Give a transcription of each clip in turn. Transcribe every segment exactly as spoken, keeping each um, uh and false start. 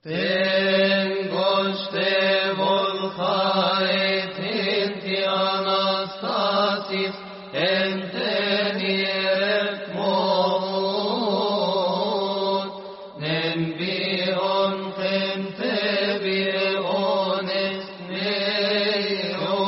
Tengoște volhaetinti Anastasis entenirek mod nembion chemte biones neo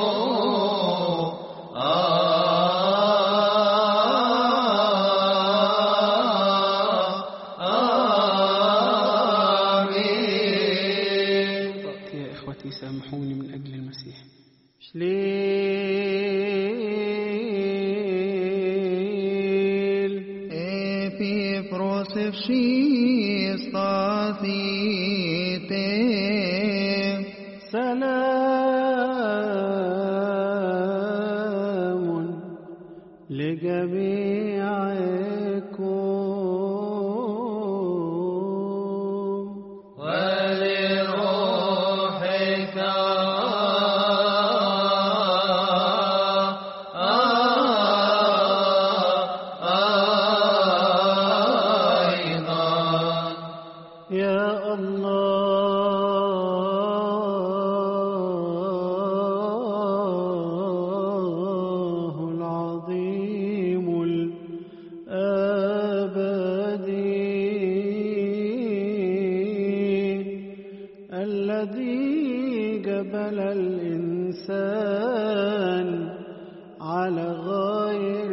سامحوني من أجل المسيح. شليل Επί προσευχής σταθείτε. سلام لجميعكم الذي جبل الإنسان على غير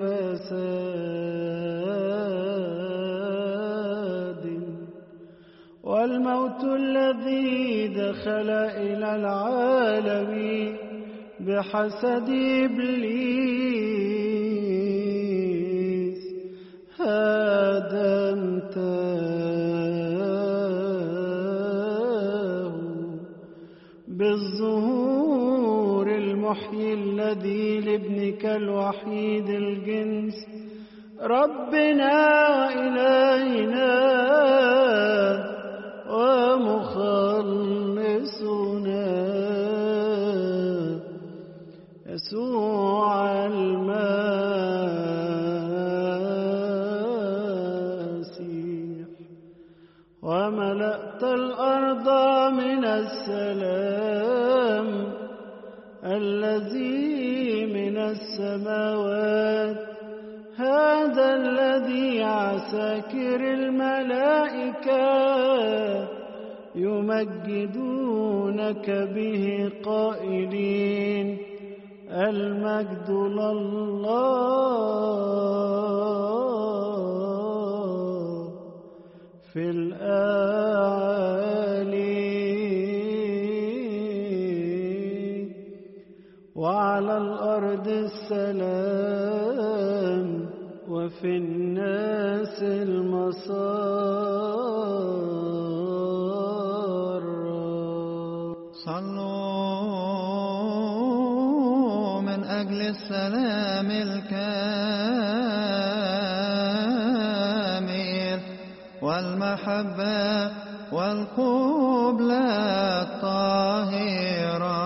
فساد، والموت الذي دخل إلى العالم بحسد إبليس هدمته بالظهور المحيي الذي لابنك الوحيد الجنس ربنا وإلهنا ومخلصنا يسوع المسيح، وملأت الأرض من السلام الذي من السماوات، هذا الذي عساكر الملائكة يمجدونك به قائلين المجد لله في الأعالي، وعلى الأرض السلام، وفي الناس المسار. صلوا من أجل السلام الكامل والمحبة والقبلة الطاهرة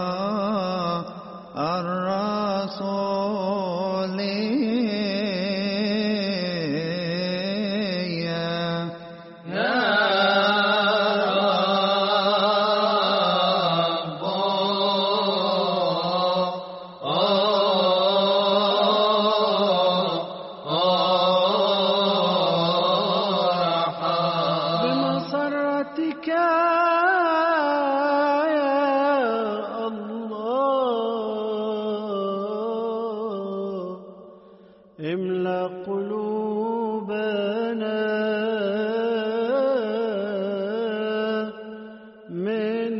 الرسولية. بمسرتك يا الله املأ قلوبنا من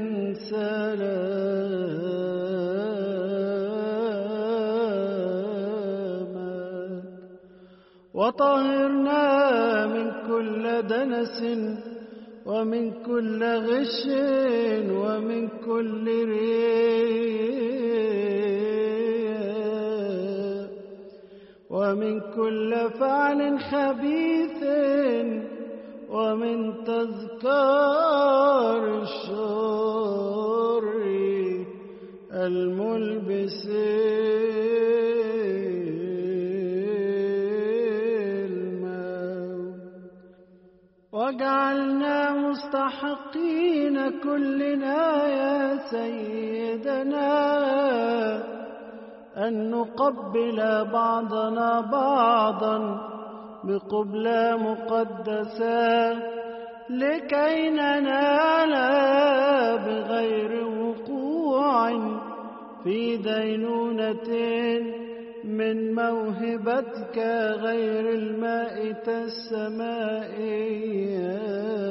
سلامك، وطهرنا من كل دنس ومن كل غش ومن كل رياء ومن كل فعل خبيث ومن تذكار الشر الملبس الموت، وجعلنا مستحقين كلنا يا سيدنا أن نقبل بعضنا بعضا بقبلة مقدسة لكي ننال بغير وقوع في دينونة من موهبتك غير المائتة السمائية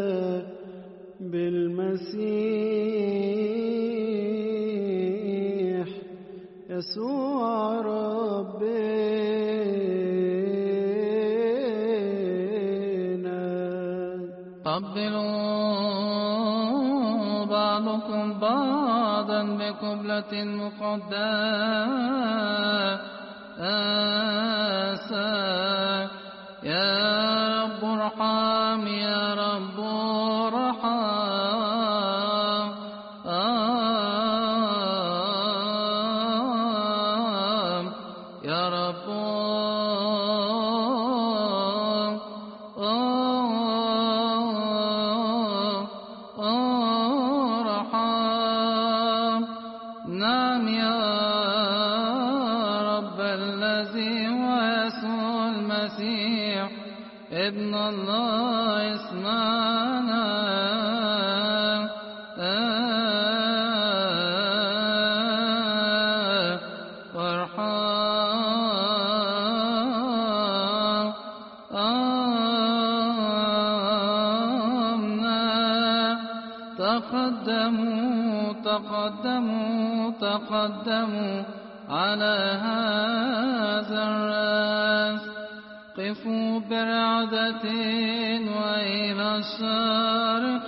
بالمسيح يسوع ربنا. قبلوا بعضكم بعضا بقبلة مقدسة يا رب ارحم يا رب ارحم يا رب ارحم. نعم يا رب الذي هو يسوع المسيح ابن الله اسمعنا تقدموا تقدموا تقدموا على هذا الرأس. قفوا برعدة وإلى الشرق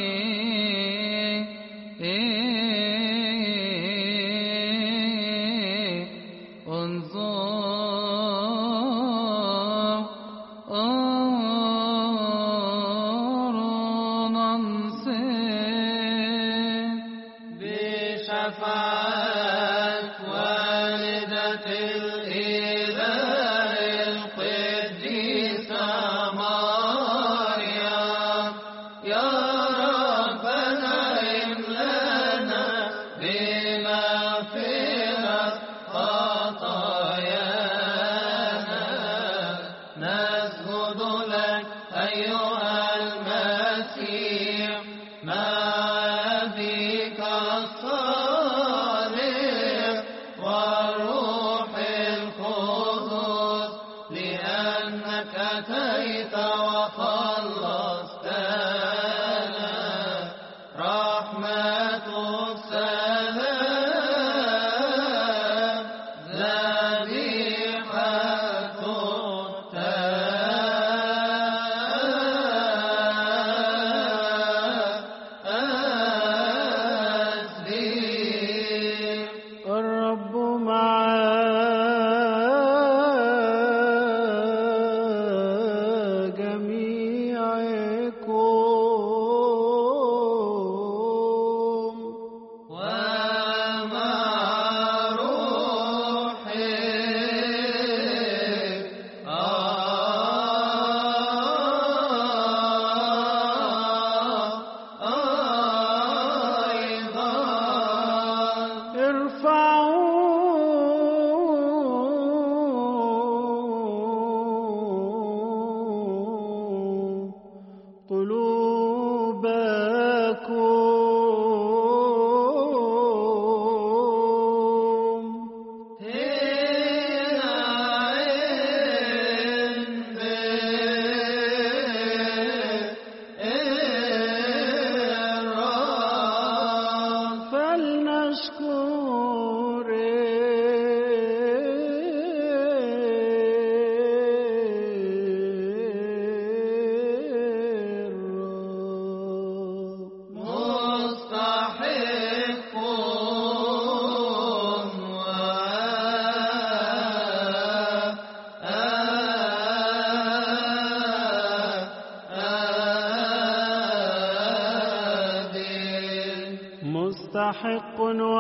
مستحق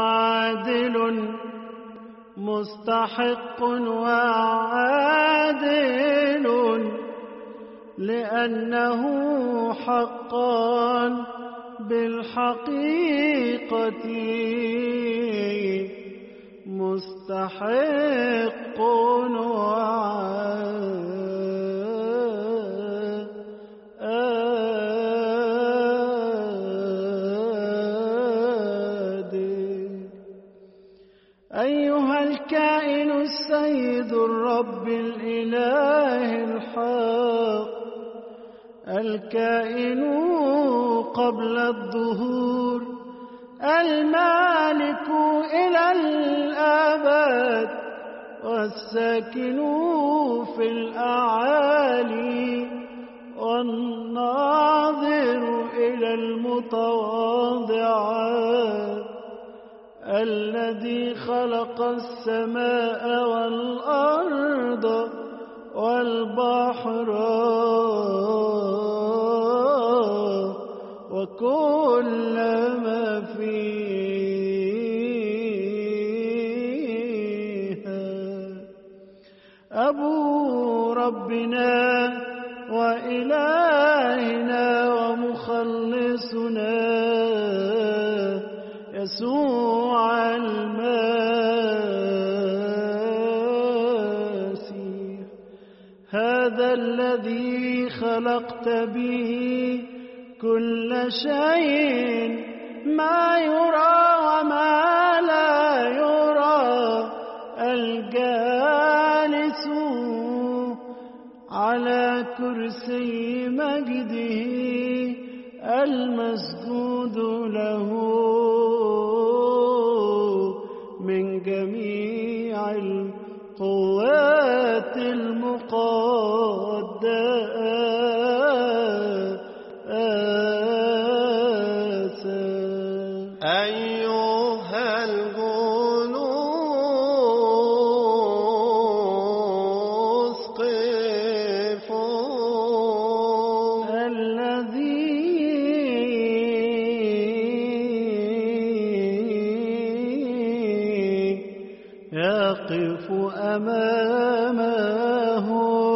وعادل مستحق وعادل لأنه حقا بالحقيقة مستحق وعادل. أيها الكائن السيد الرب الإله الحق، الكائن قبل الظهور، المالك إلى الأبد، والساكن في الأعالي، والناظر إلى المتواضعات، الذي خلق السماء والأرض والبحر وكل ما فيها. أبو ربنا وإلهنا ومخلصنا يسوع المسيح، هذا الذي خلقت به كل شيء، ما يرى وما لا يرى، الجالس على كرسي مجده، المسجود له من جميع القوات المقدسة. أيها الجلوس قفوا، الذي يقف أمامه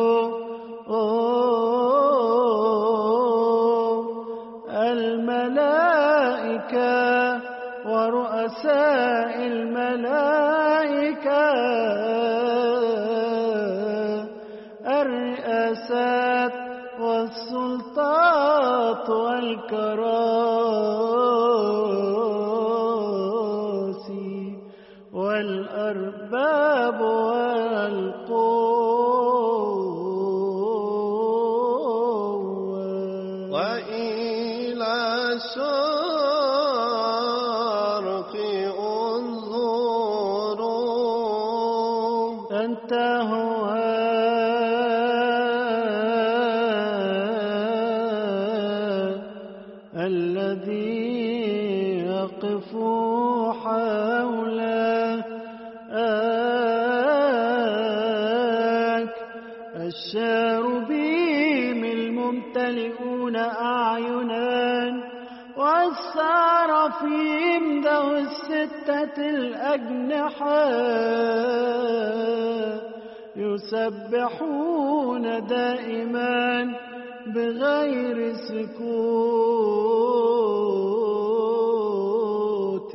الملائكة ورؤساء الملائكة، الرئاسات والسلطات والكراسي والأرباب والقوة، وإلى الشرق انظروا، أنت هو الذي يقف حولك، الشاربيم الممتلئون أعينا، والسرافيم ذوي الستة الأجنحة، يسبحون دائما بغير سكوت،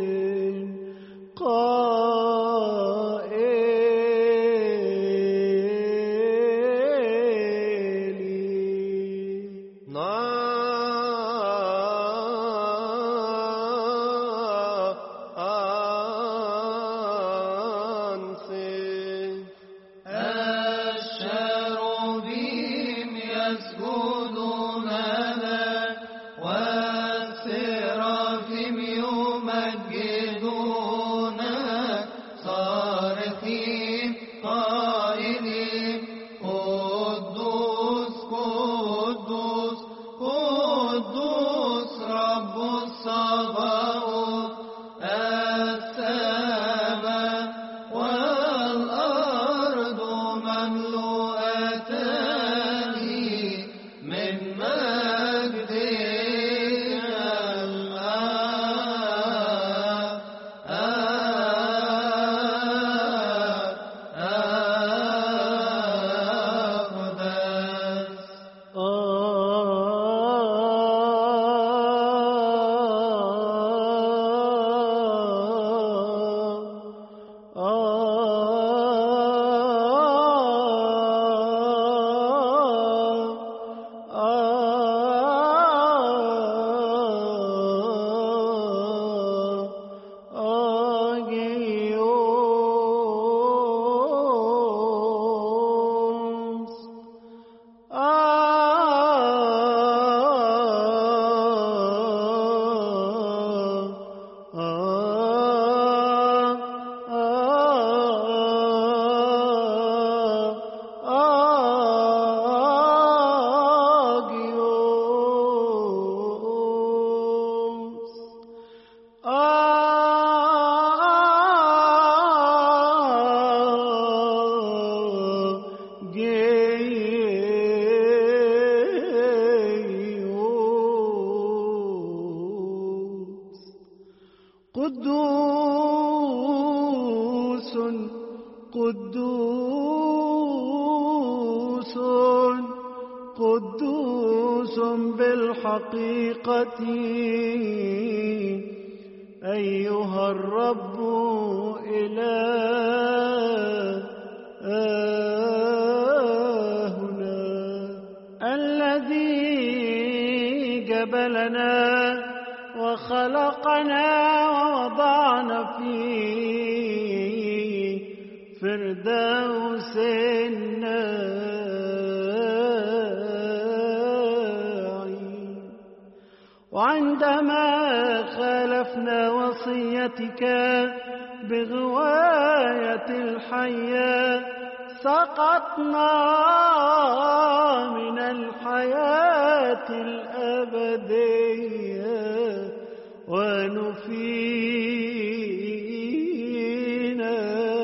قائلين نانسي. الشاربيم يسجدون لك، والسرافيم قدوس بالحقيقة أيها الرب إلهنا الذي جبلنا وخلقنا ووضعنا في فردوس النعيم. وعندما خالفنا وصيتك بغواية الحياة سقطنا من الحياة الأبدية ونفينا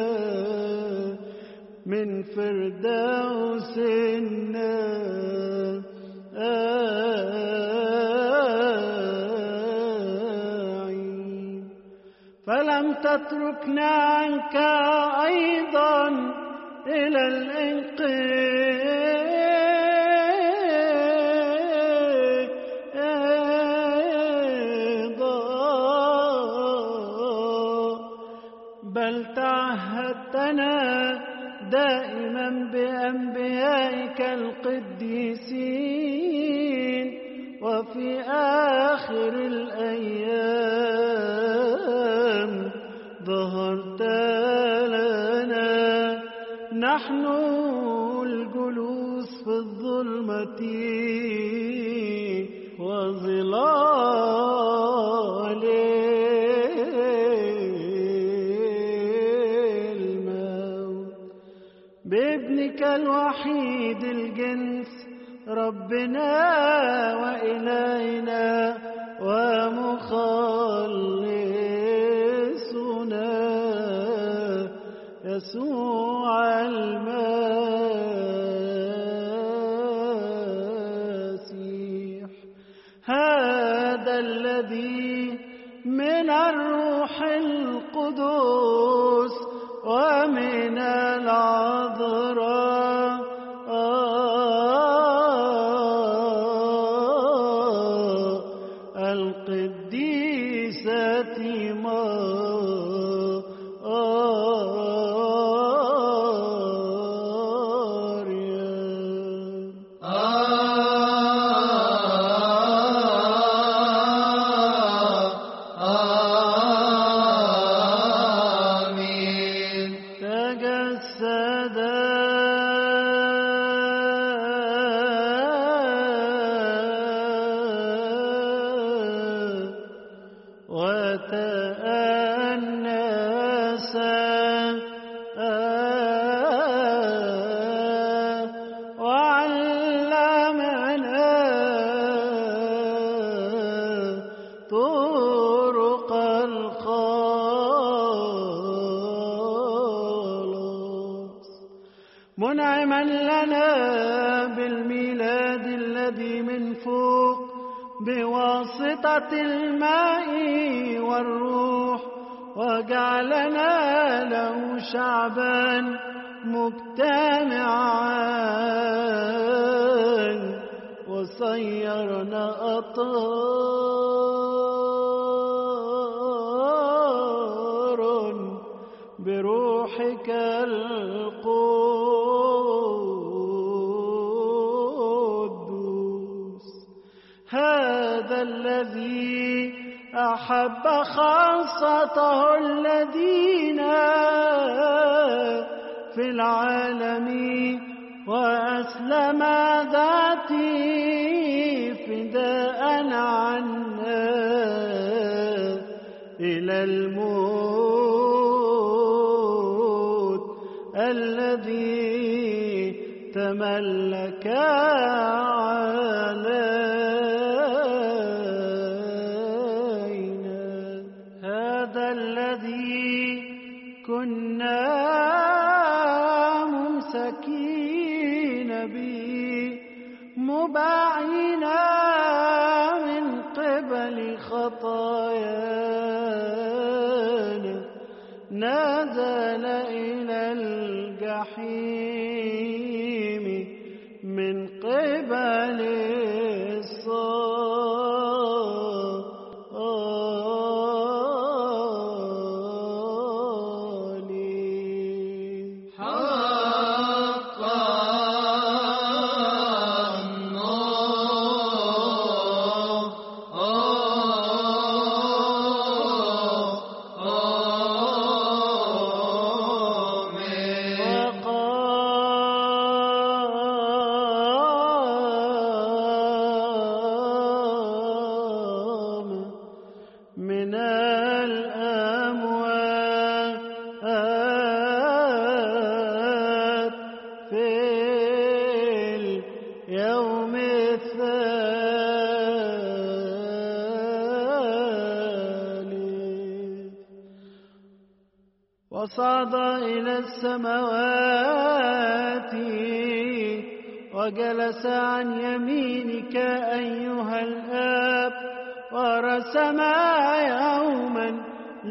من فردوس النعيم. فلم تتركنا عنك أيضا إلى الانقضاء بل تعهدتنا دائما بأنبيائك القديسين وفي آخر الأيام ظهرت لنا نحن الجلوس في الظلمة وظلال الموت بابنك الوحيد الجنس ربنا وإلهنا ومخلصنا يسوع المسيح. هذا الذي من الروح القدس ومن العذراء القديسة مريم. آمين. تجسد وتأنس وعلمنا طرق الخلاص منعما لنا بالميلاد الذي من فوق بواسطة الماء والروح وجعلنا له شعبا مجتمعا وصيرنا أطهار بروحك القدوس. هذا الذي أحب خاصته الذين في العالم وأسلم ذاتي فداء عنا إلى الموت الذي تملك علينا. هذا الذي كنا ممسكين به مباعين من قبل خطايانا نزل إلى الجحيم من قبل الصليب. حقا من الأموات في اليوم الثالث وصعد إلى السماوات وجلس عن يمينك أيها الآب ورسم يوما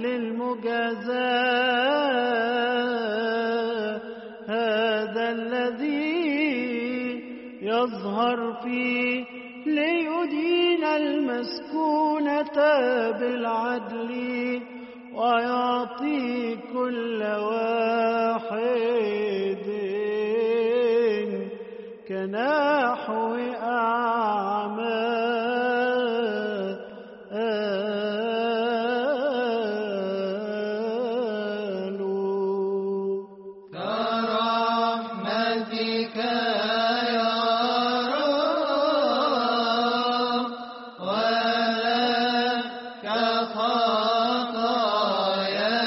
للمجازاة. هذا الذي يظهر فيه ليدين المسكونة بالعدل ويعطي كل واحد كنحو أعمال كرحمتك يا رب ولك خطايا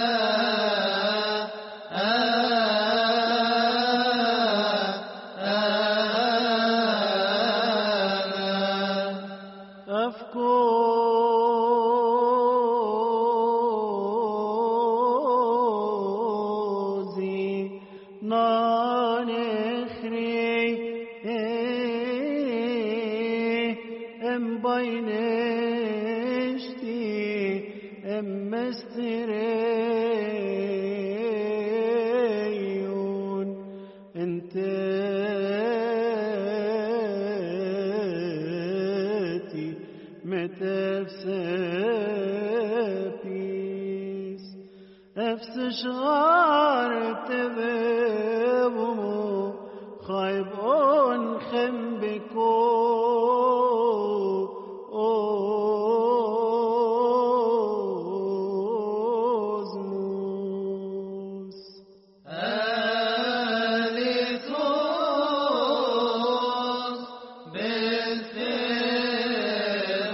أفكوزي نانخري ام بينشتي ام مستريون انت متفسبيس افسش غار تببمو خايبون خنبكو اوزموس أليسوس بالسر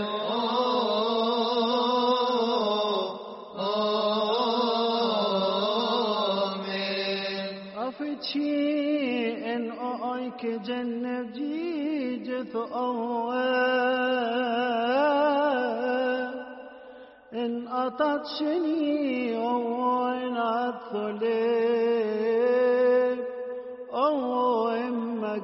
آمين. أفتشي إن أعيك جنب جيجث أوان إن أطتشني أوين عالثليب أو إما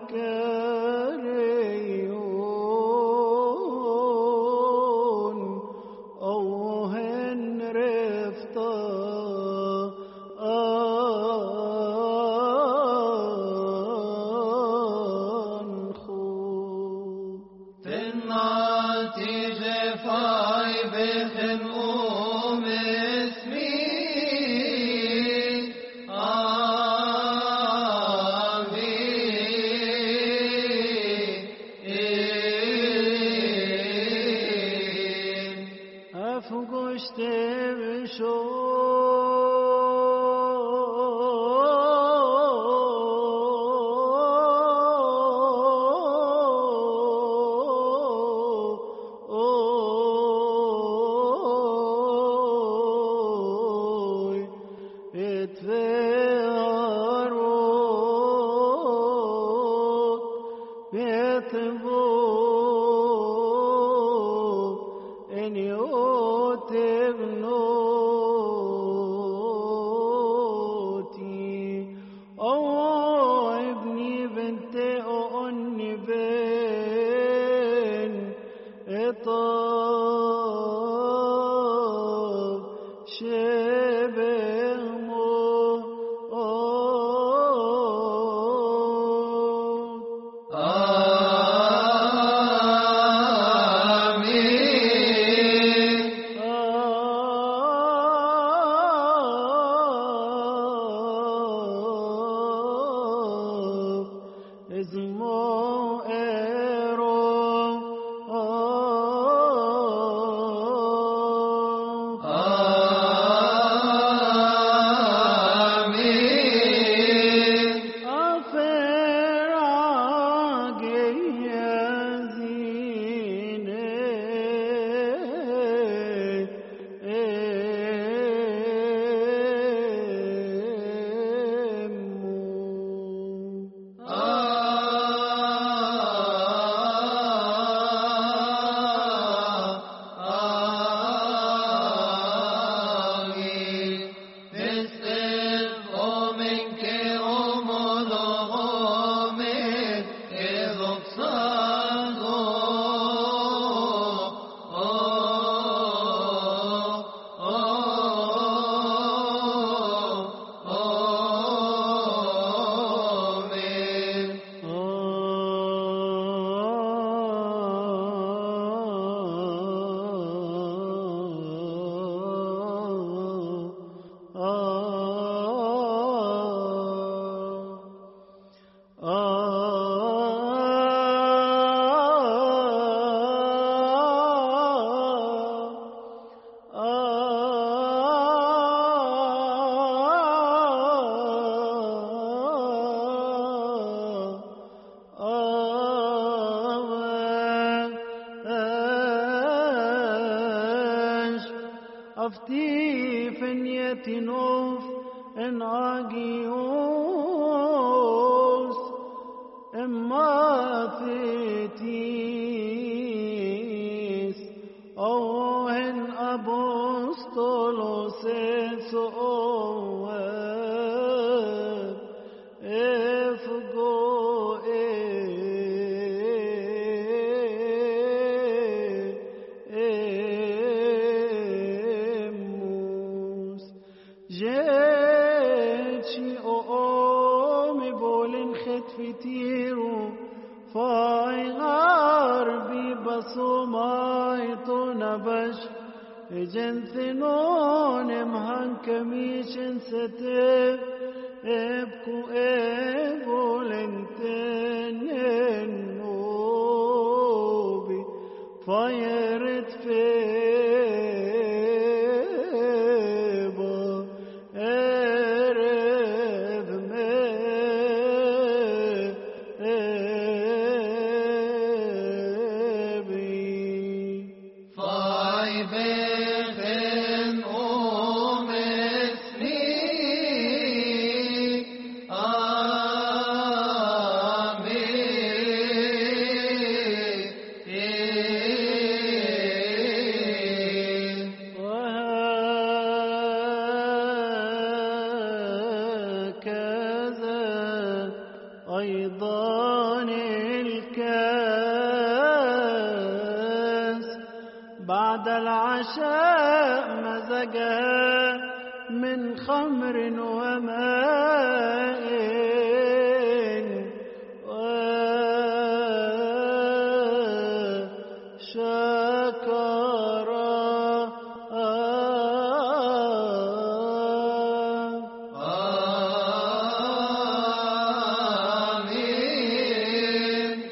كريون أو هن رفتا الناتج فاي بخنوم اسمي آمين. تبو إن يوتبنوتي أو ابني بنت أني بن إطاب شبه أفتي فنية نوف إن عاقيوس إما ثيتيس أو هن أبوستولوس سؤوه إفقو إموس جيتشي أومي بولن ختفتيرو فاي غاربي بصومايتو نبش جنثنون مهان كميشن ستب ابكو ابولن تننوبي فايرت فيبا ارب مبي فاي بخن أم اسمي آمين وهكذا أيضا الكاس بعد العشاء مزجها من خمر وماء وشكر آمين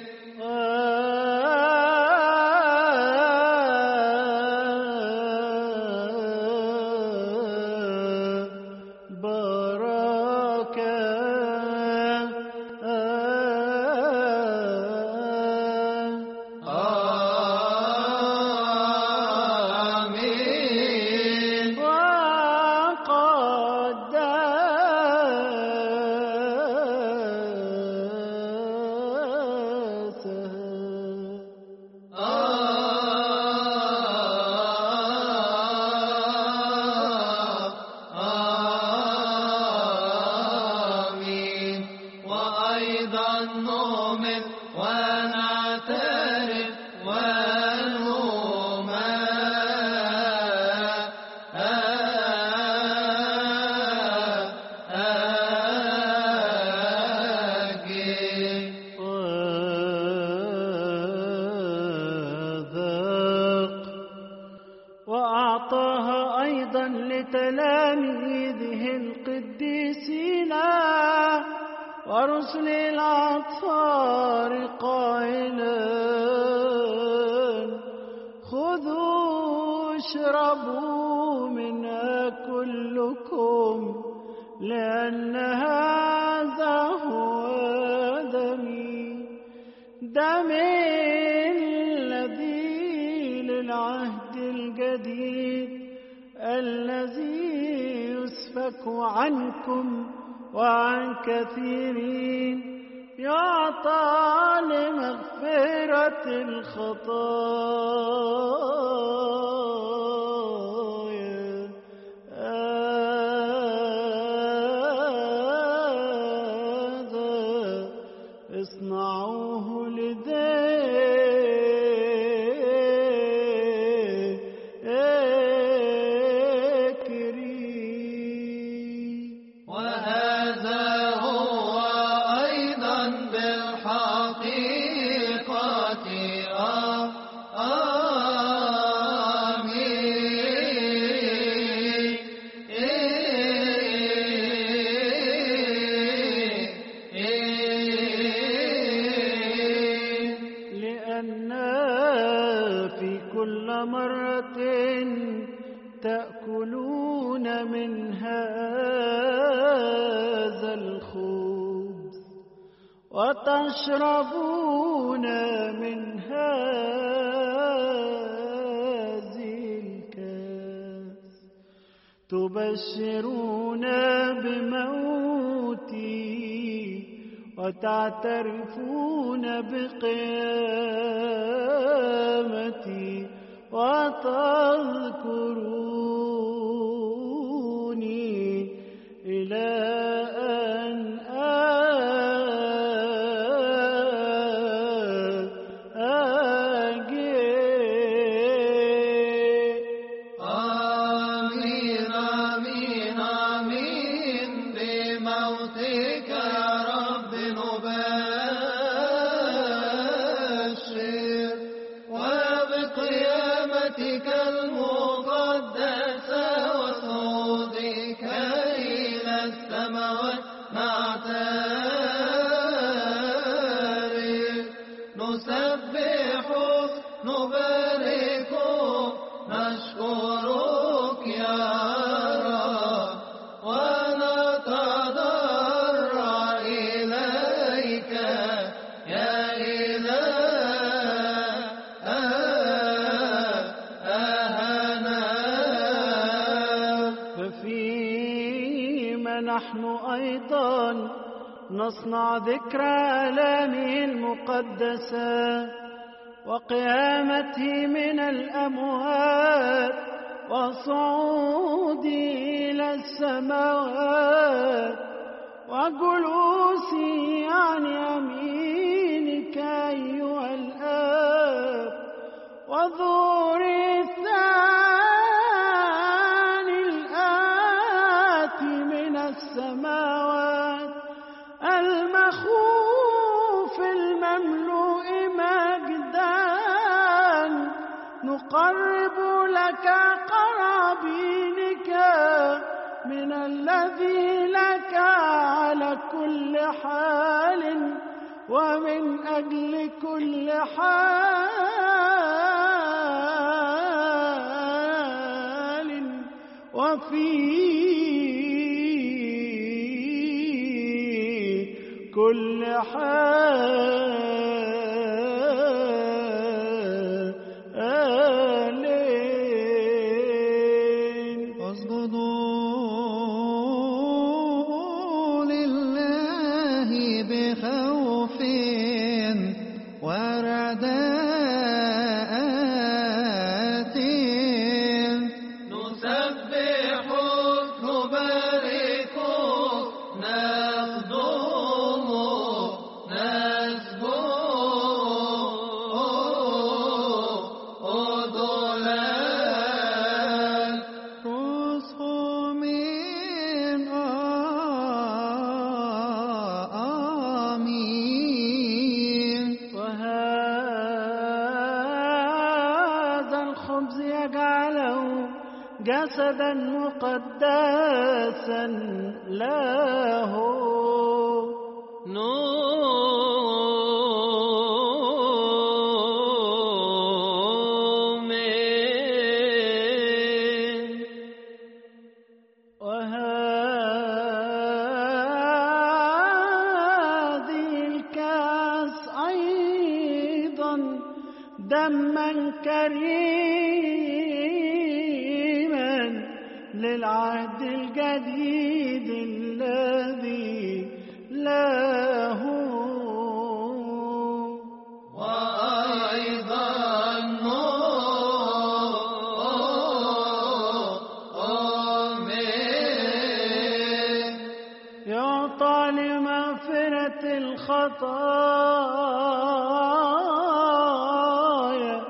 بركة ورسل الأطهار قائلا خذوا اشربوا منها كلكم لأن هذا هو دمي دمي الذي للعهد الجديد الذي يسفك عنكم وعن كثيرين يعطى لمغفرة الخطايا هذا اصنعوه لذكري. وهذا هو أيضا بالحقيقة لأن في كل مرة تأكلون من هذا الخبز وتشربون من هذه الكأس تبشرون بموتي وتعترفون بقيامتي وتذكروني إلى أن آجي. آمين آمين آمين بموتك يا رب نبشر وبقيامتك المقدسة وصعودك إلى السماوات نعترف نسبحك نباركك نشكرك يا رب ونتضرع إليك يا إلهنا. ففيما نحن أيضا نصنع ذكرى آلامه المقدسة وقيامته من الأموات وصعوده إلى السماوات وجلوسه عن يمينك أيها الآب وظهور الثاني الآتي من السماوات المخوف المملوء مجدا نقرب لك قرابينك من الذي لك على كل حال ومن أجل كل حال وفي كل حال اسجدوا لله بخوف ورعدات نسبحك نباركك نخدمك نسبح أدلال رسوم آمين. وهذا الخبز يجعله جسدا مقدسا له نؤمن. وهذه الكاس أيضا دما كريما للعهد الجديد الذي له وأيضا نؤمن. يعطى لمغفرة الخطايا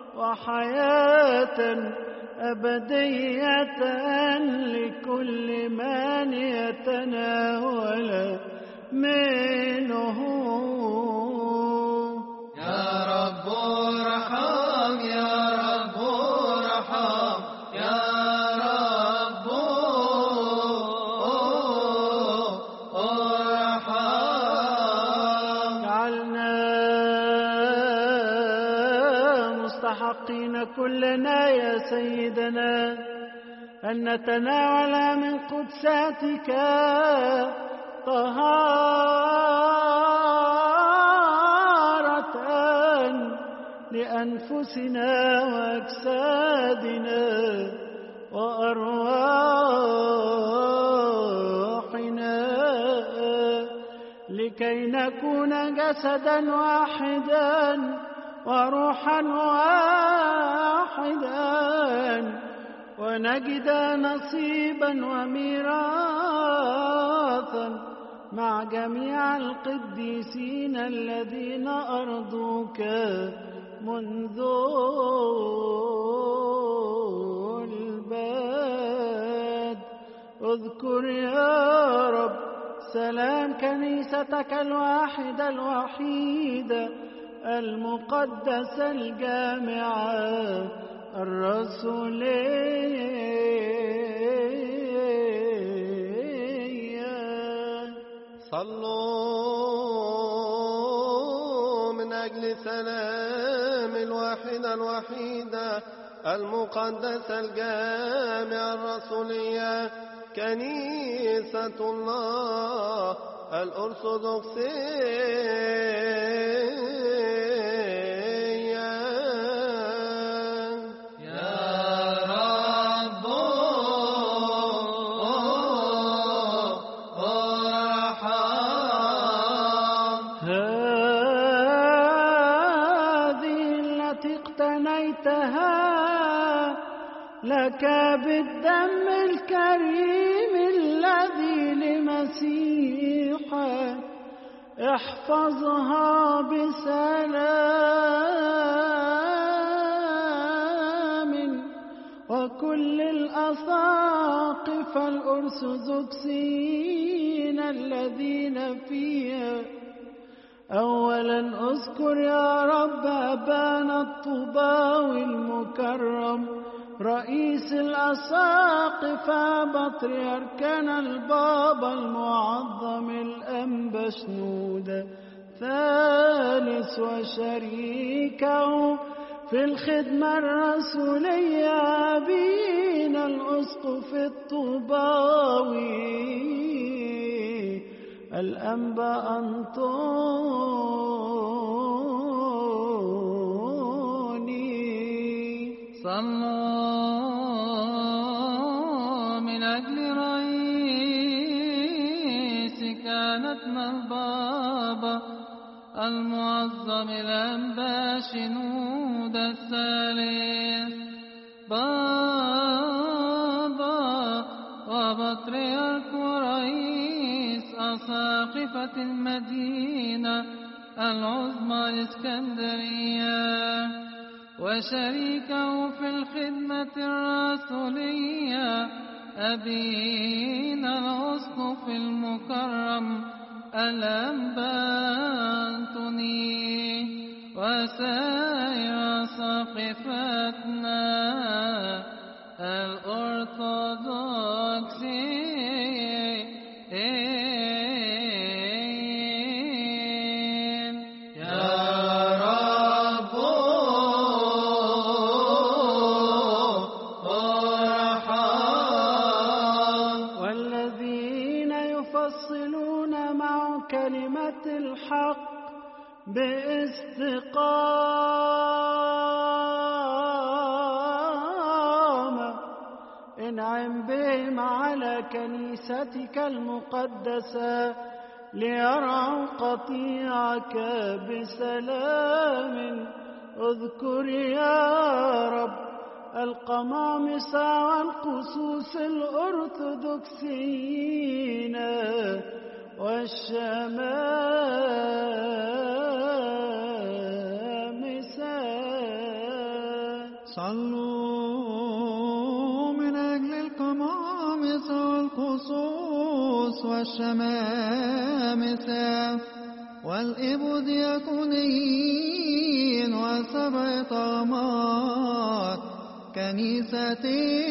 وحياة أبدية لكل من يتناول منه. يا رب ارحم، يا رب ارحم، يا رب ارحم. جعلنا مستحقين كلنا يا سيدنا أن نتناول من قدساتك طهارة لأنفسنا وأجسادنا وأرواحنا لكي نكون جسدا واحدا وروحا واحدا ونجد نصيبا وميراثا مع جميع القديسين الذين أرضوك منذ البدء. اذكر يا رب سلام كنيستك الواحدة الوحيدة المقدسة الجامعة الرسولية. صلوا من أجل سلام الواحدة الوحيدة المقدسة الجامعة الرسولية كنيسة الله الأرثوذكسية. يا رب ارحم. هذه التي اقتنيتها لك بالدم الكريم الذي لمسيحك احفظها بسلام وكل الأساقفة الأرثوذكسيين الذين فيها. أولا اذكر يا رب أبانا الطوباوي المكرم رئيس الأساقفة بطريركنا البابا المعظم الأنبا شنودة ثالث وشريكه في الخدمة الرسولية أبينا الأسقف الطوباوي الأنبا أنطوني. صلوا من أجل رئيس كهنتنا البابا المعظم الأنبا شنودة الثالث بابا وبطريرك ورئيس أساقفة المدينة العظمى الإسكندرية وشريكه في الخدمة الرسولية أبينا الأسقف المكرم الأنبا أنطوني وسائر ساقفتنا الأرثوذكسية. باستقامة انعم بهم على كنيستك المقدسة ليرعوا قطيعك بسلام. اذكر يا رب القمامسة والقصوص الأرثوذكسيين والشمامسة. صلوا من أجل القمامسة والقصوص والشمامسة والإبودياكونيين وسبع طغمات كنيسة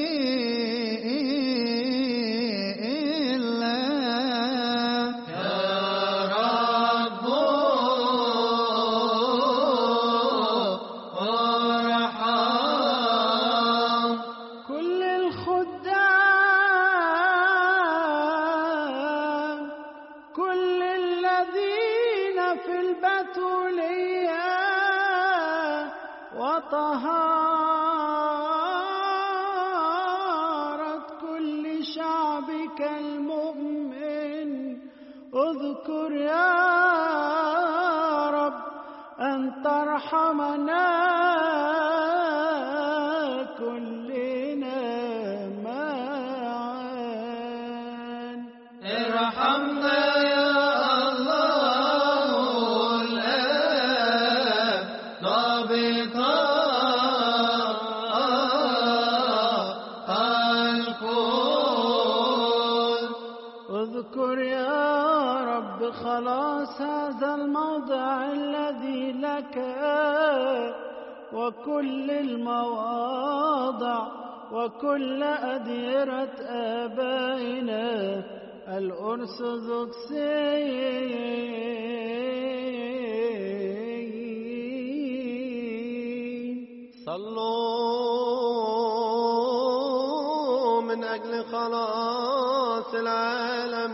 الله. يا رب ارحم كل الخدام كل الذين في البتولية وطهارة كل شعبك المؤمن. اذكر يا رب أن ترحمنا كلنا معا. ارحمنا يا الله الآب ضابطا الكل. اذكر يا رب خلاص هذا الموضع الذي لك وكل المواضع وكل أديرة آبائنا الأرثوذكسيين. صلوا من أجل خلاص العالم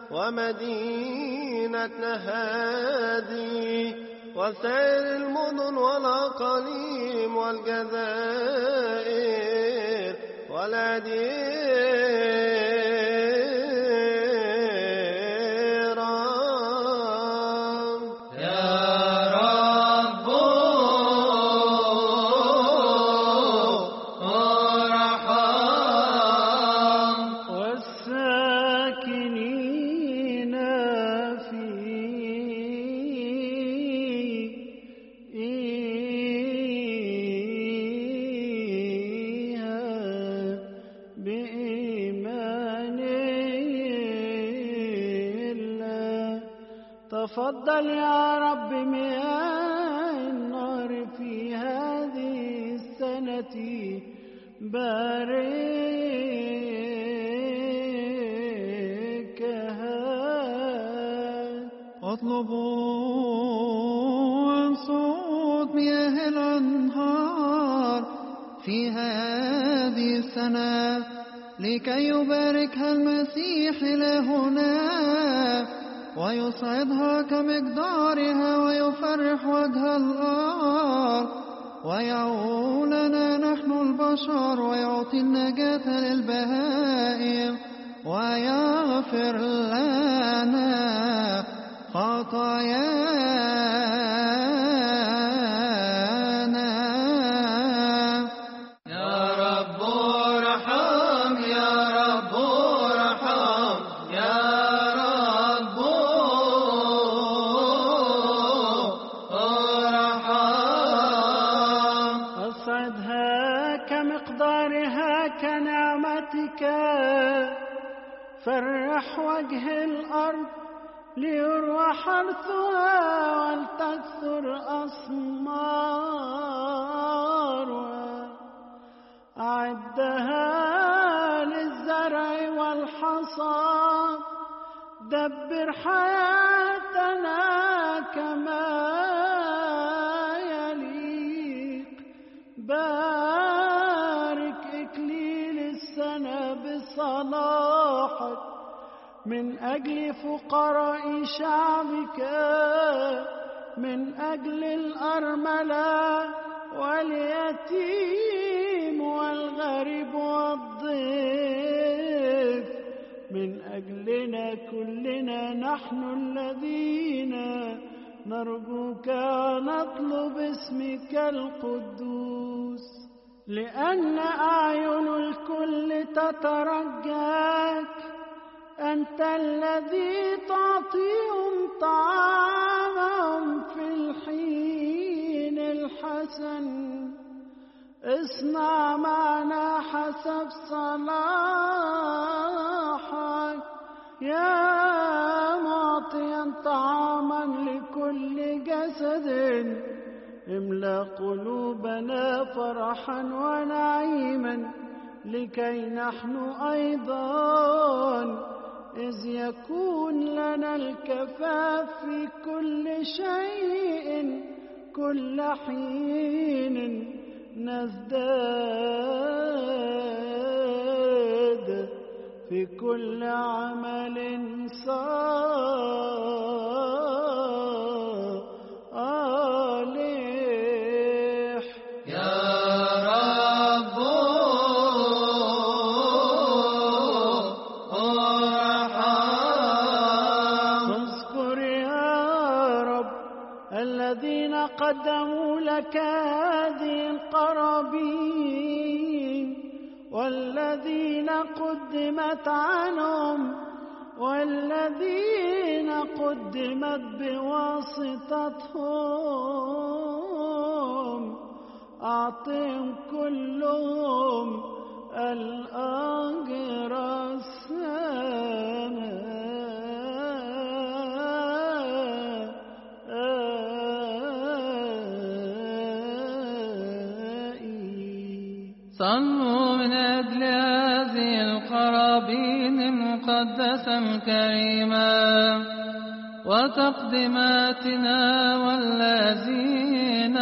ومدينتنا هذه وسائر المدن والأقاليم والجزائر والأديرة. يا رب ارحم والساكنين فيها بإيمان الله. تفضل يا رب مياه النار في هذه السنة باركها. اطلبوا عن صوت مياه الأنهار في هذه السنة لكي يباركها المسيح إلهنا ويسعدها كمقدارها ويفرح وجه الأرض ويعولنا نحن البشر ويعطي النجاة للبهائم ويغفر لنا خطايانا. يا رب ارحم يا رب ارحم يا رب ارحم. أصعدها كمقدارها كنعمتك فرح وجه الأرض ليروى حرثها ولتكثر أثمارها. أعدها للزرع والحصاد دبر حياتنا كما يليق. بارك إكليل السنة بصلاحك من أجل فقراء شعبك من أجل الأرملة واليتيم والغريب والضيف، من أجلنا كلنا نحن الذين نرجوك ونطلب اسمك القدوس، لأن أعين الكل تترجاك، أنت الذي تعطيهم طعامهم في الحين الحسن. اصنع معنا حسب صلاحك يا معطيا طعاما لكل جسد، املأ قلوبنا فرحا ونعيما، لكي نحن أيضا إذ يكون لنا الكفاف في كل شيء كل حين نزداد في كل عمل صالح. يا رب ارحم. اذكر يا رب الذين قدموا لك هذه القرابين، والذين قدمت عنهم، والذين قدمت بواسطتهم، أعطهم كلهم الأجر السمائي. صلوا من أجل هذه القرابين المقدسة الكريمة وتقدماتنا والذين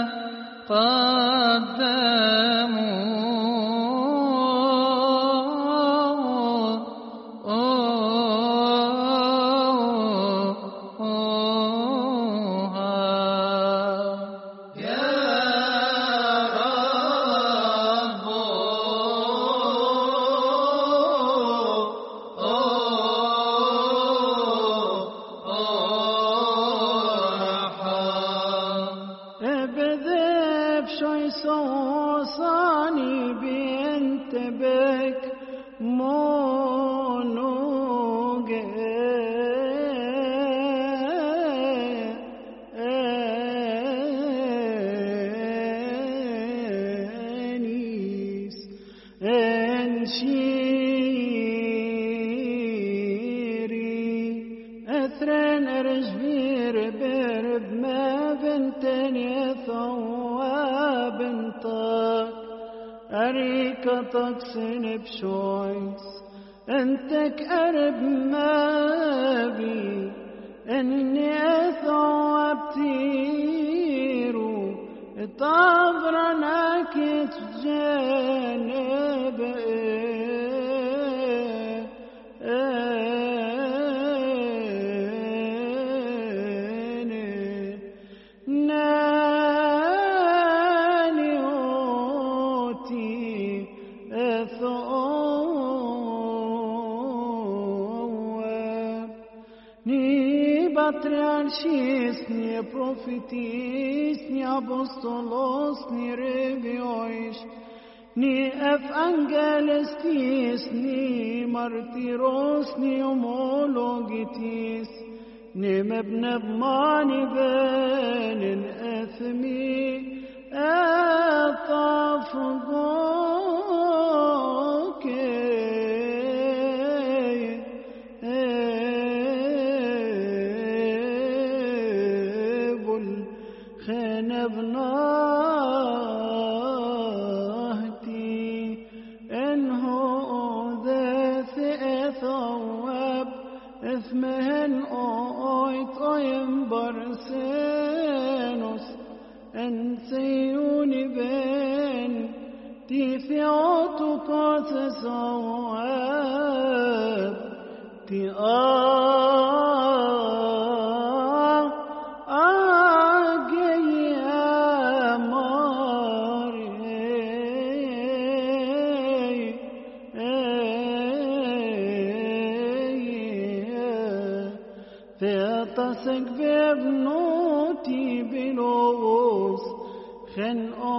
تقسن بشويس انتك قرب ما بي اني اثوبتيرو طابرناك تجانب Patriarchis, ni prophetis, ni apostolos, ni rebiois, ni evangelistis, ni martyros, ni homologitis, ni mebnebmani benin ethmi, etafgoke. بناهتي إنه ذات ثواب اسمهن أويت أيم برسينوس إن سيوني بين تيثيوتو قاس ثواب تي آه آه تصق بابنوتي بلوس خن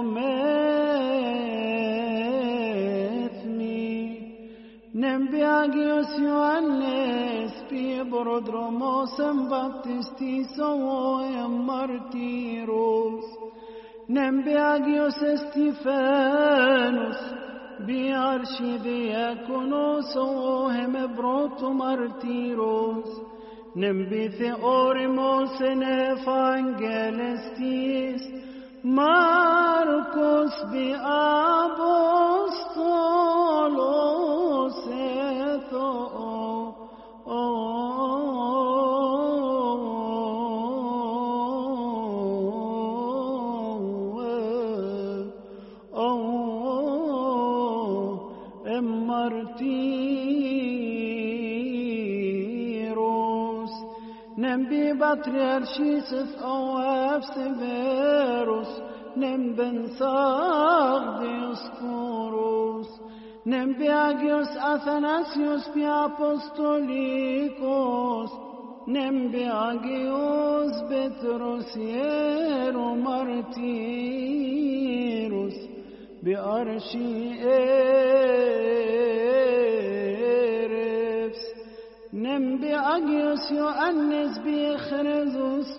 أمثمي نبي أجيوس يوانس ببرودروموس بابتستي سوى مارتيروس نبي أجيوس استيفانوس بأرشيدياكونوس وهم بروتو مارتيروس نبي ثيوريموس نفانجلستيس ماركوس بأبوستولوس ثو مارتيروس نبي بطريرشيس أواب سيفيروس نبن صاغ ديسكوروس نبي أجيوس أثناسيوس بي أبوستوليكوس نبي أجيوس بطرس يرو مارتيروس بأرشي إيرفس نبي أجيوس يؤنس بخرزوس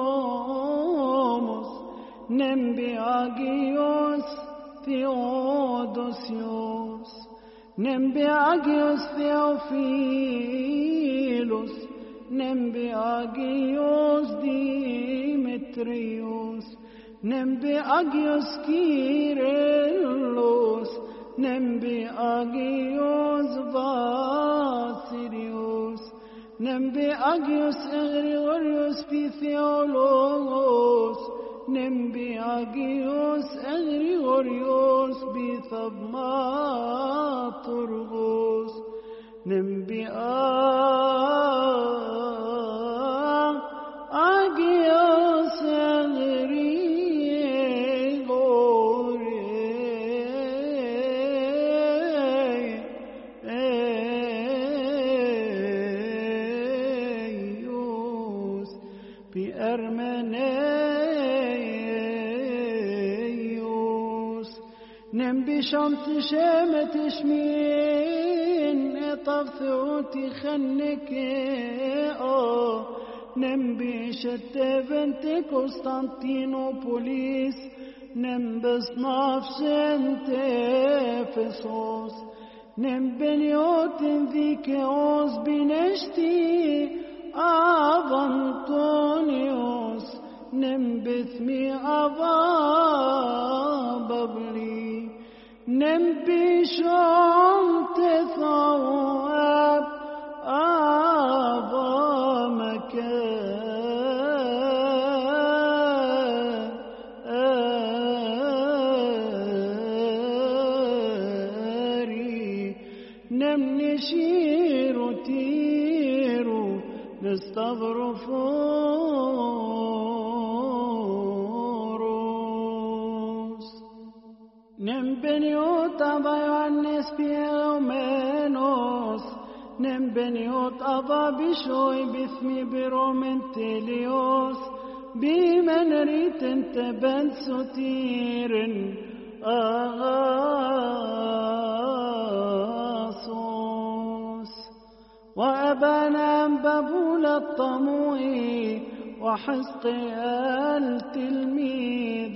توموس نبي أجيوس ثيودوسيوس نبي أجيوس ثيوفيلوس نبي أجيوس ديمتريوس نبي أجيوس كيرلوس نبي أجيوس باسيليوس نبي أجيوس إغريغوريوس بيثيولوس نبي أجيوس إغريغوريوس بثبماتورغوس نبي أجيوس إغريغوريوس بأرمنيوس نبي شمت شامت شمين طفثوتي خنك اه نبي شتى بنت قسطنطينوبوليس نبي صناف سنت افسوس نبي نيوتن ذيكيوس بنشتي اب انطونيوس نبي ثمي ابا ببلي نبي شمت ثواب أبا مكاري نمني شيرو تيرو نستغفر فوروس نمبنيوت أبا يوانس بيومينوس نمبنيوت أبا بشوي بثمي برومنتليوس بمن ريت تبن ستير أغاصوس وأبانا بابول الطموي وحزقي التلميذ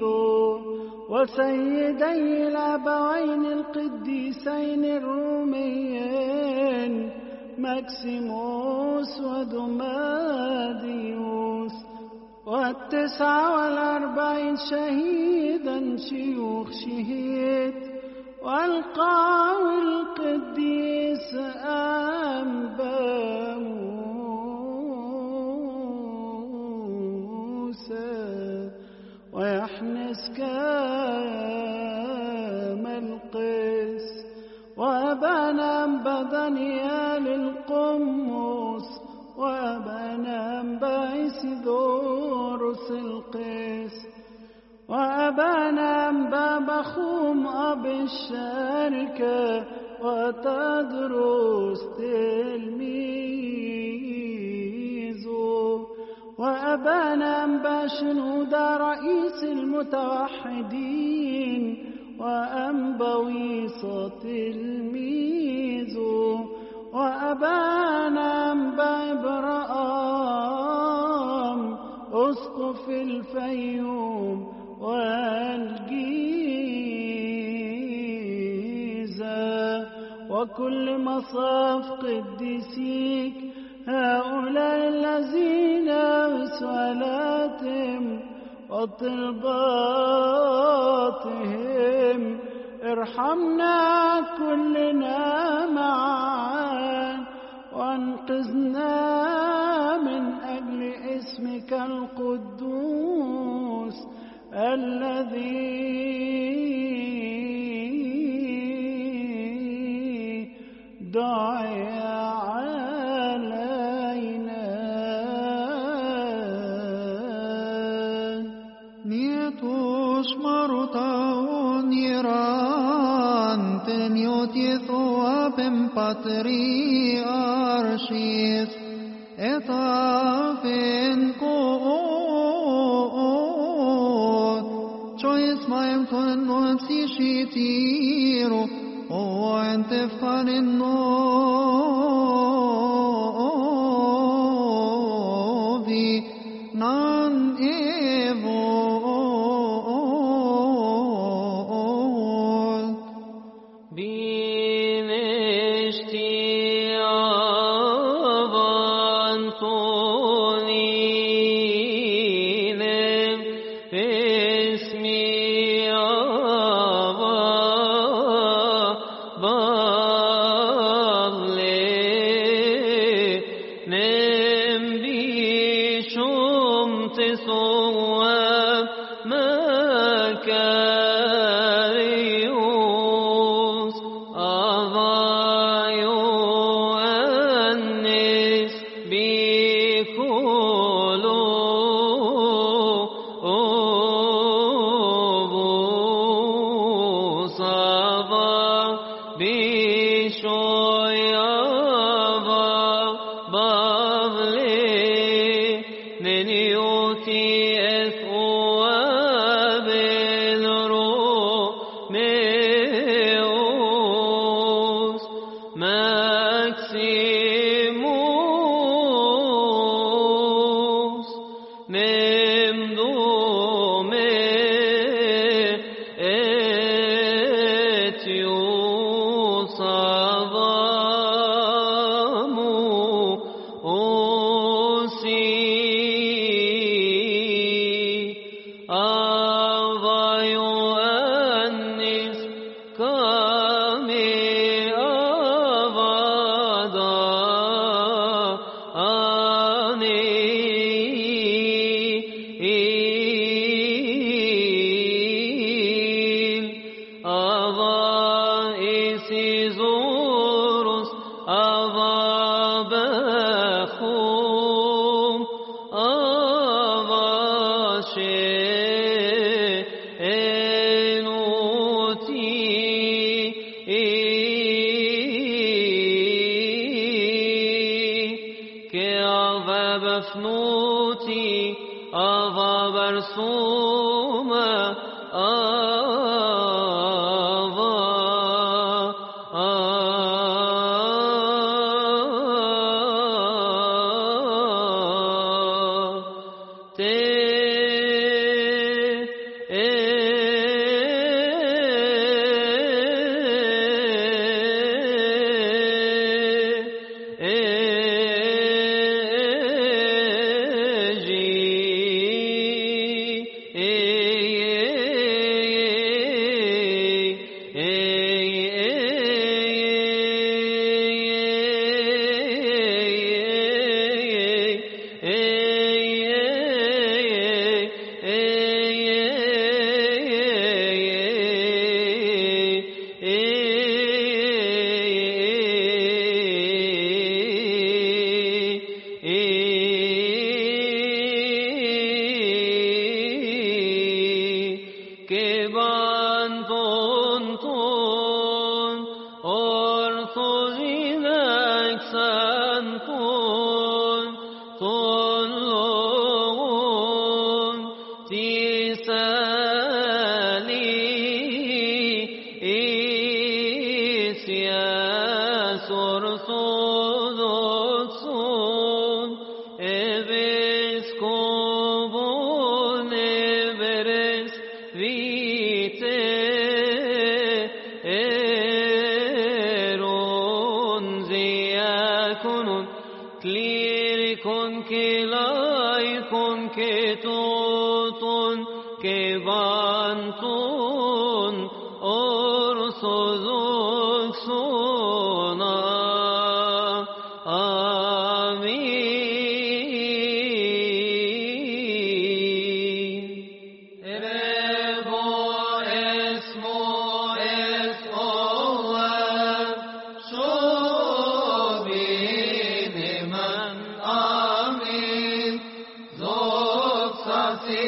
وسيدي الأبوين القديسين الروميين ماكسيموس ودماديوس والتسعة والأربعين شهيدا شيوخ شهيد والقاوي القديس أنبا موسى ويحنس كامل قيس وأبانا بدنيال القمص وأبانا بايسيدوروس القيس وأبانا بابخوم أب الشركة وتدرس تلميذه وأبانا أنبا شنودة رئيس المتوحدين وأنبا ويصة تلميذ وأبانا أنبا إبراهام أسقف الفيوم والجيزة وكل مصاف قديسيك هؤلاء الذين بصلاتهم وطلباتهم ارحمنا كلنا معا وانقذنا من أجل اسمك القدوس الذي دعي علينا. Nietuż marutaun iran ten jotietho apem patriarchis et afen koot chois maem ton non si shitiro o antefkan novi nan evo Ton, ton, terun ziakunun klirikon kilaikon ketutun kebantun orsodoksuna amin. Erebo esmo es olam shobiniman amin. Zok sasi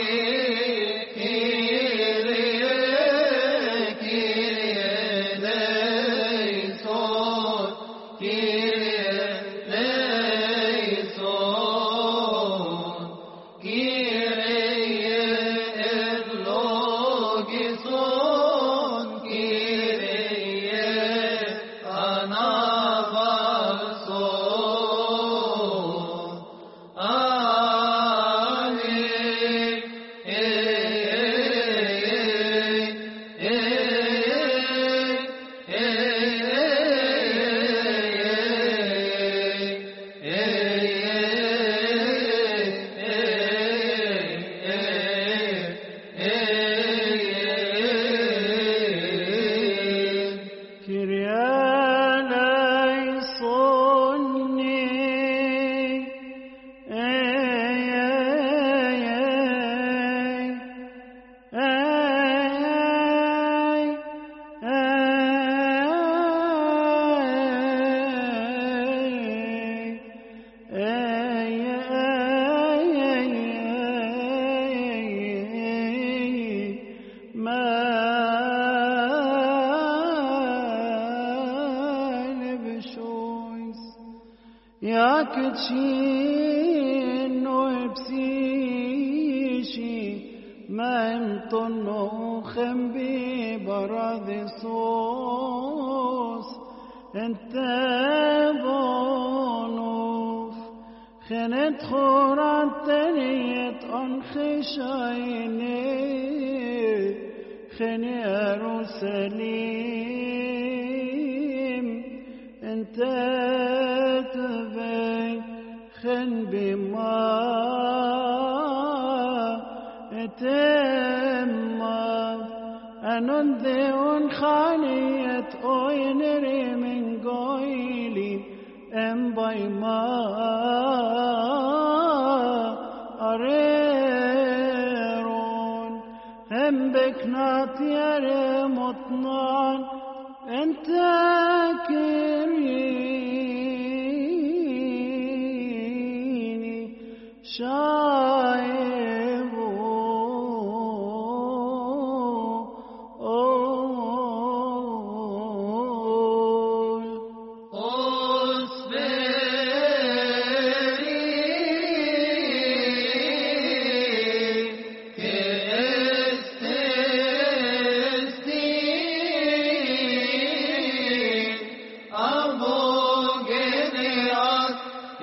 Yakachin noepsishi manton no khembi baradisos entabonuf khenet khorat teniyet on khishayne khen Yerusalim entat خن بما اتما انندون خانيت اوينري من قويلي ام بيما اريرون هم بكنات يري مطنان انت كريم شايبو أول أصبري كاستستي أبو جنيات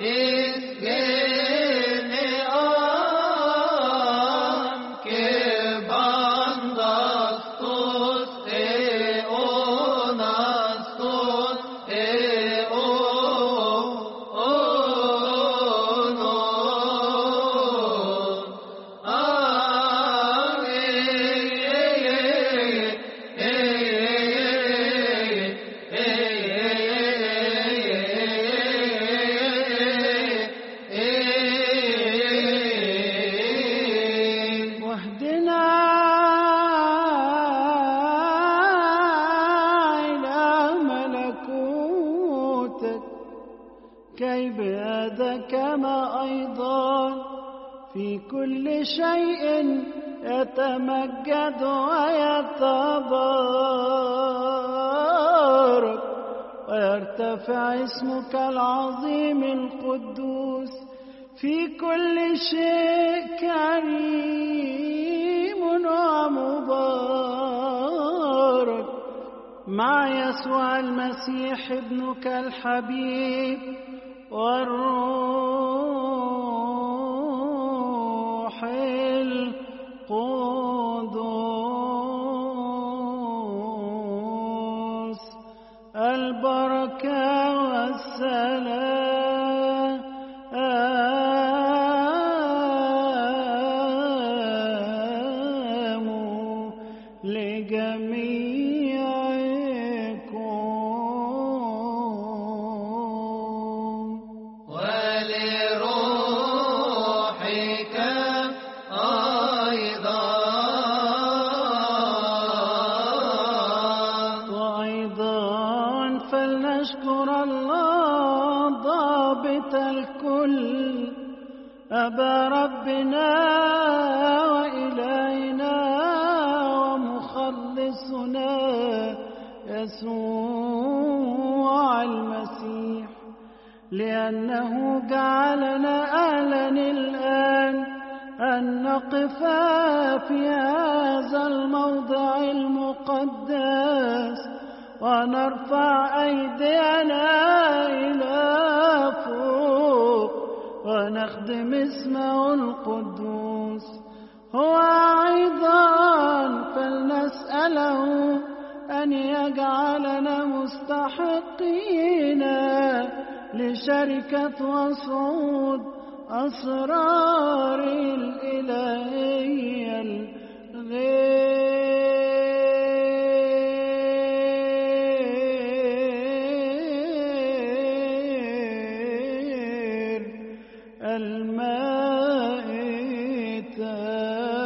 كي بيدك ما أيضا في كل شيء يتمجد ويتبارك ويرتفع اسمك العظيم القدوس في كل شيء كريم ومبارك مع يسوع المسيح ابنك الحبيب والروح القدس البركة والسلام لجميعكم ولروحك أيضا. وأيضا فلنشكر الله ضابط الكل أبا ربنا وإلهنا ومخلصنا يسوع المسيح، لأنه جعلنا أهلا الآن أن نقف في هذا الموضع المقدس ونرفع أيدينا إلى فوق ونخدم اسمه القدوس. هو أيضا فلنسأله أن يجعلنا مستحقين لشركة وصعود أسرار الإلهية الغير المائتة.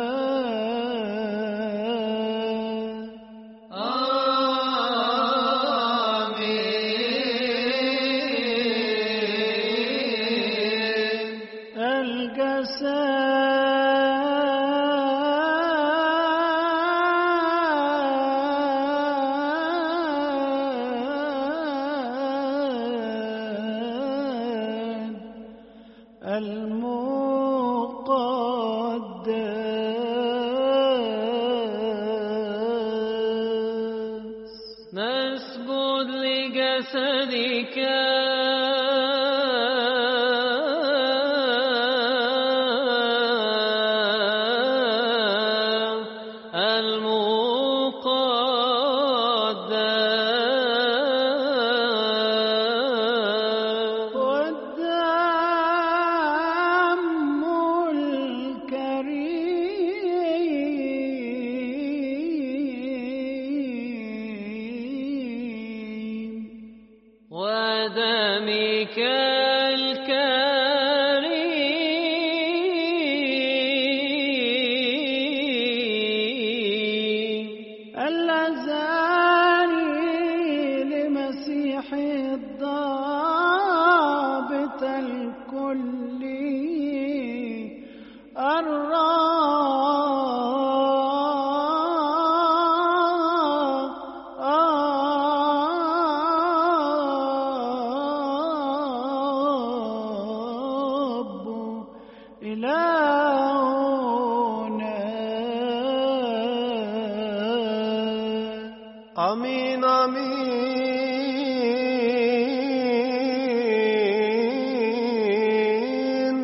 المقدس نسجد لجسدك المقدس والدم الكريم ودمك الكريم اللذان لمسيح الضابط الكلي الرب إلهنا. آمين آمين.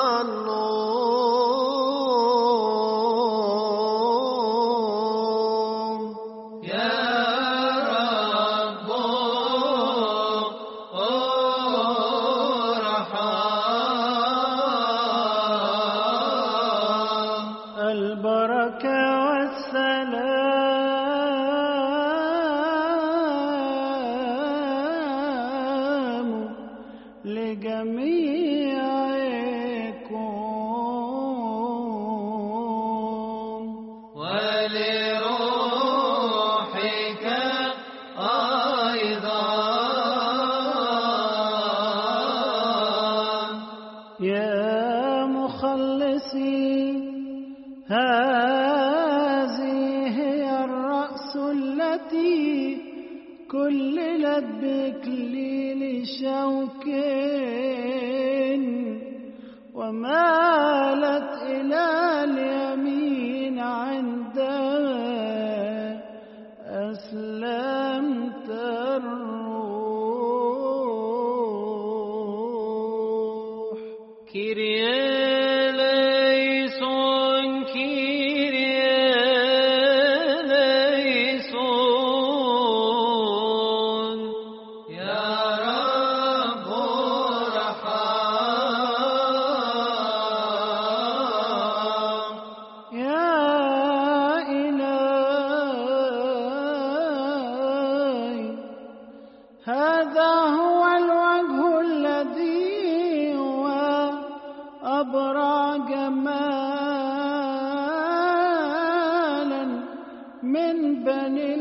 صلوا يا رب ارحم. البركة والسلام لجميعكم ولروحك أيضا. يا مخلصي، هذه هي الرأس التي كللت بإكليل شوك ومالت إلى اليمين عندها أسلمت الروح. كيريا ليسون كيريا ليسون. يا بني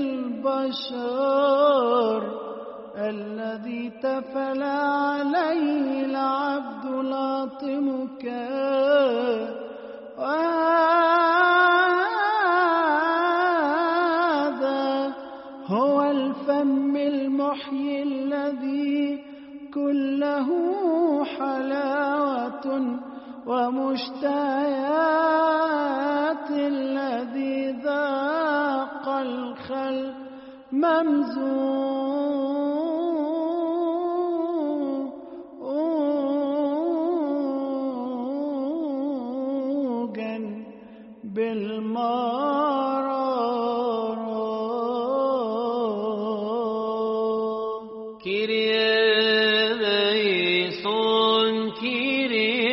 البشر الذي تفلى عليه العبد لاطمك، وهذا هو الفم المحيي الذي كله حلاوة ومشتهيات، الذي ذاق الخل ممزوجا بالمرارة. كيريا ليسون كيريا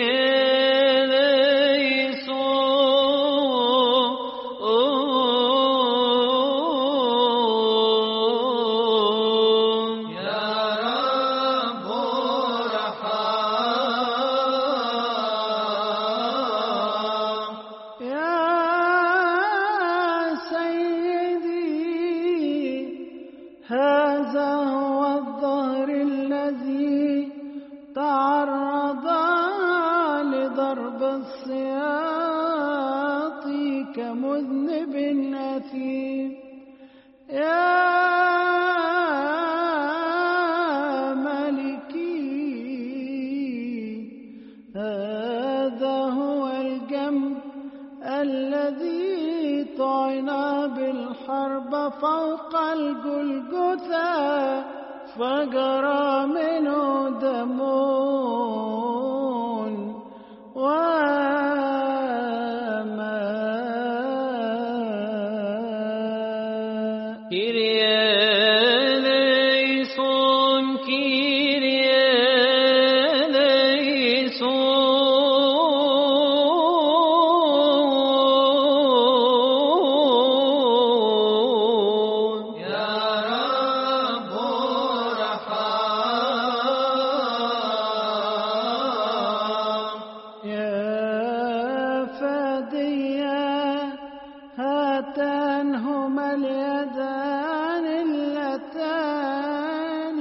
هذا هو الظهر الذي تعرض لضرب السياط كمذنب أثيم. يا ملكي هذا هو الجنب الذي طعن بالحرب فوق الجلجثة فجرى منه دم وماء. كيريا ليسون كيريا ليسون يا رب ارحم. يا فاديا هاتان هما اليدان اللتان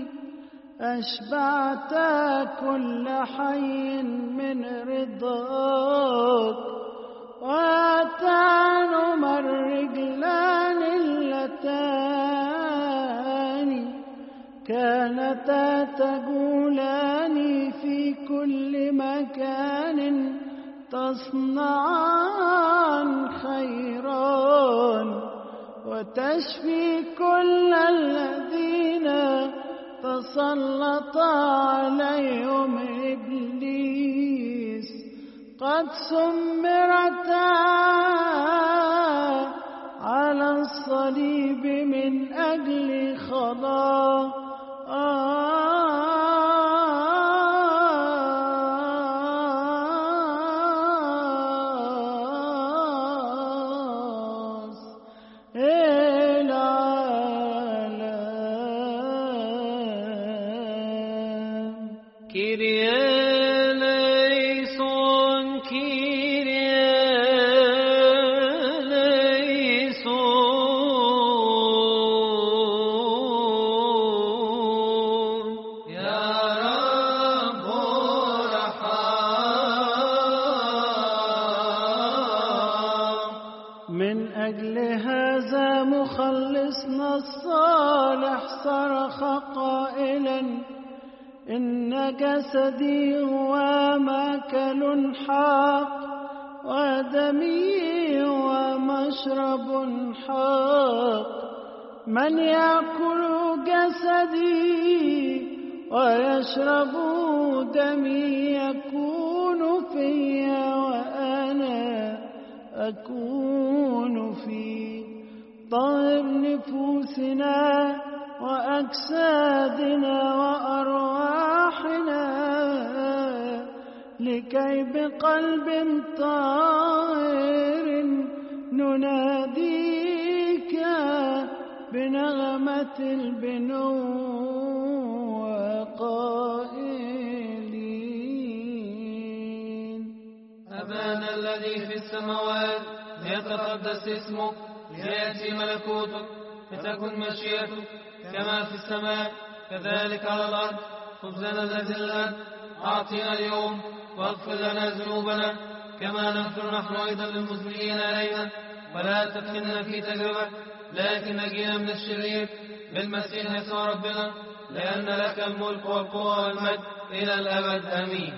أشبعتا كل حي من رضاك، وهاتان هما الرجلان اللتان كانتا تجولان في كل مكان تصنعان خيران وتشفي كل الذين تسلط عليهم إبليس. قد سمرتا على الصليب من أجل خلاص العالم. كيريا ليسون كيريا ليسون يا رب ارحم. من أجل هذا مخلصنا الصالح صرخ قائلا: إن جسدي هو مأكل حق ودمي هو مشرب حق. من يأكل جسدي ويشرب دمي يكون في وأنا أكون فيه. طهر نفوسنا وأجسادنا وأرواحنا لكي بقلب طاهر نناديك بنغمة البنوة قائلين: أبانا الذي في السماوات ليتقدس اسمك، ليأتي ملكوتك، لتكن مشيئتك كما في السماء كذلك على الأرض. خبزنا الذي الغد أعطنا اليوم، واغفر لنا ذنوبنا كما نغفر نحن أيضا للمذنبين إلينا، ولا تدخلنا في تجربة لكن نجينا من الشرير، بالمسيح يسوع ربنا، لأن لك الملك والقوة والمجد إلى الأبد آمين.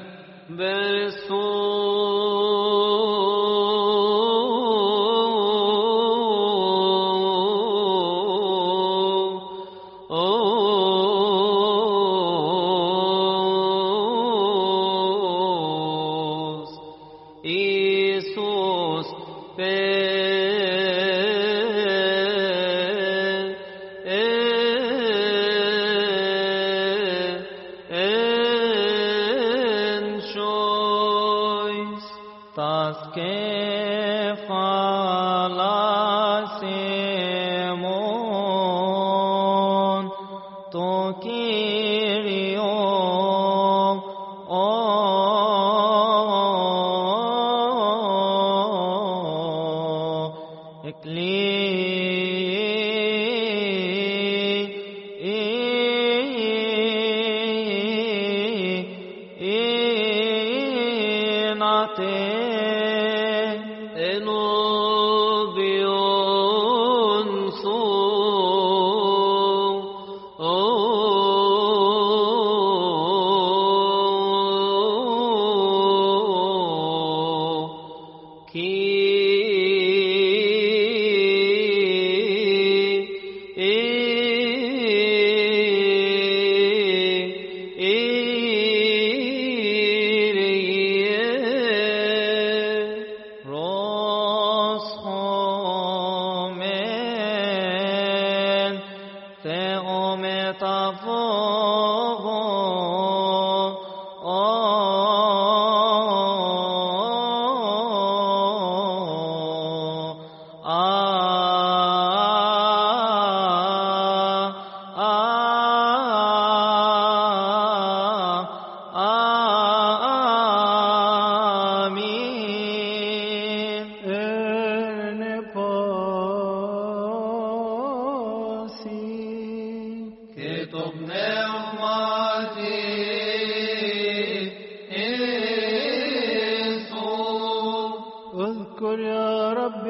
اذكر يا رب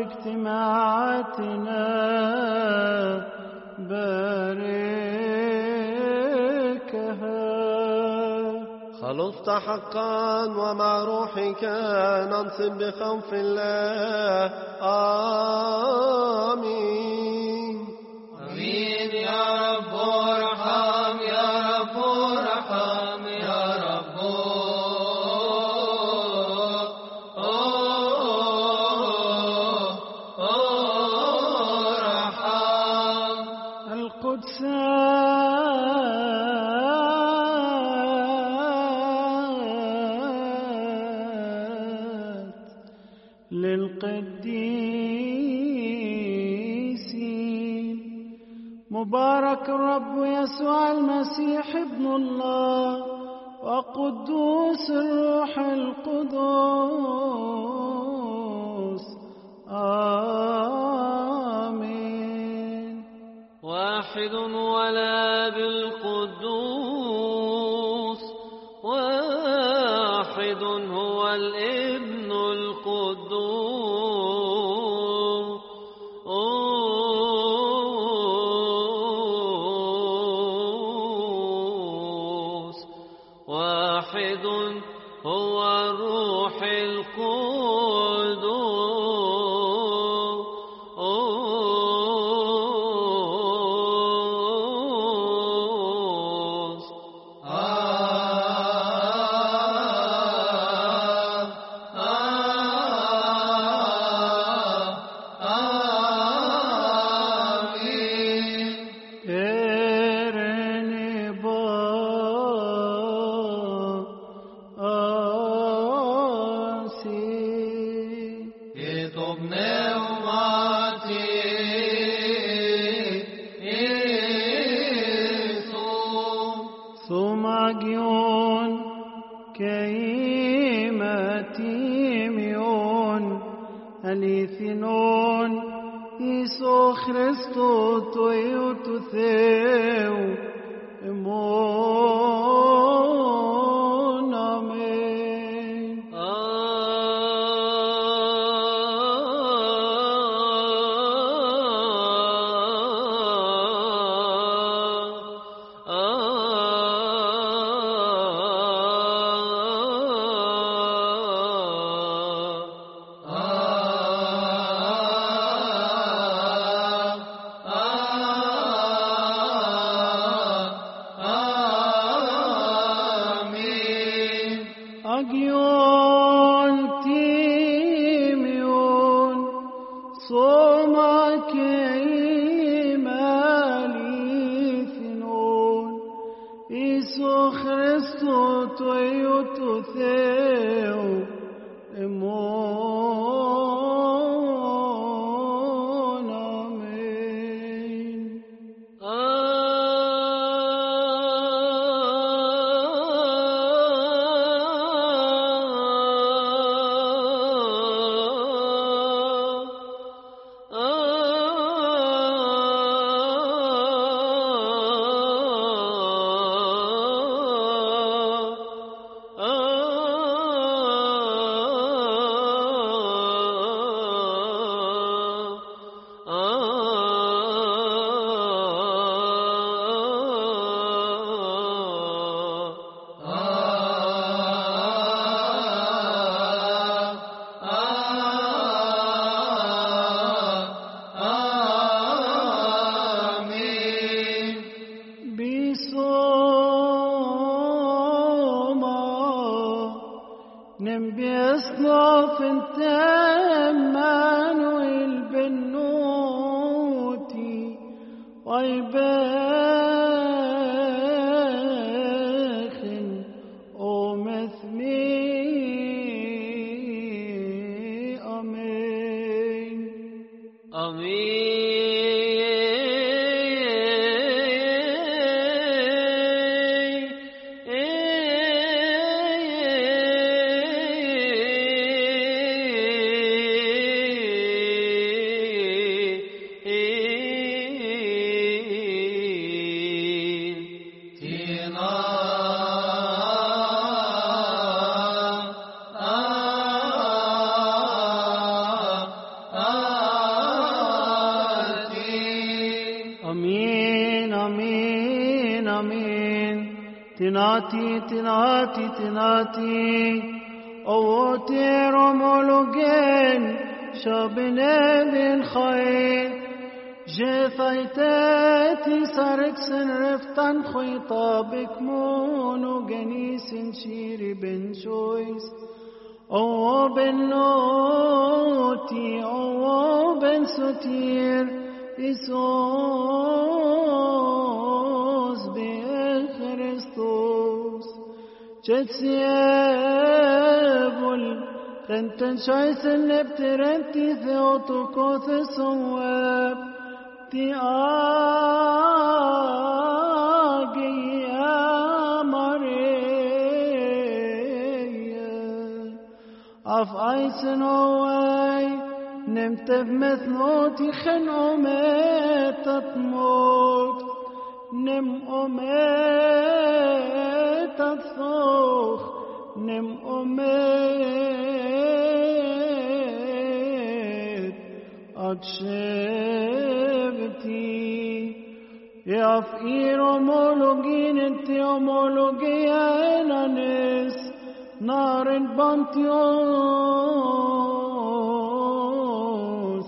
اجتماعاتنا، باركها. خلصت حقا ومع روحك ننصب بخوف الله. آمين. آمين يا رب ارحم، يا رب ارحم، يا رب ارحم. القدس للقديسين. مبارك الرب يسوع المسيح ابن الله، وقدوس الروح القدوس. آمين. واحد ولا بالقدوس، واحد هو الابن القدوس، واحد هو الروح القدوس. tu theu imon amen. Agion timion somak imalithnon Isu Christo toyotu theu emon amen. نبيصنف انت مانويل بنوتي ويباخن ومثمي امين امين. Amin, amin, amin. Tinati, tinati, tinati. Owote romologen, shabine bin khair. جثيتاتي سارك سنرفتن خيطابك مونو جنيسن شيري بن شويس أو بن نوتي أو بن ستير إيسوس بخريستوس جتسيابل كنتن شايسن نبترنتي ثيوتوكوث سواب تي آجي يا مريا أف أيسن أواي نمت بمثنوتي خن أميت تموت نم أميت تثوخ نم أميت أتشبتي يا فقير أمولوجين انت أمولوجيا إنانيس نار بانتيوس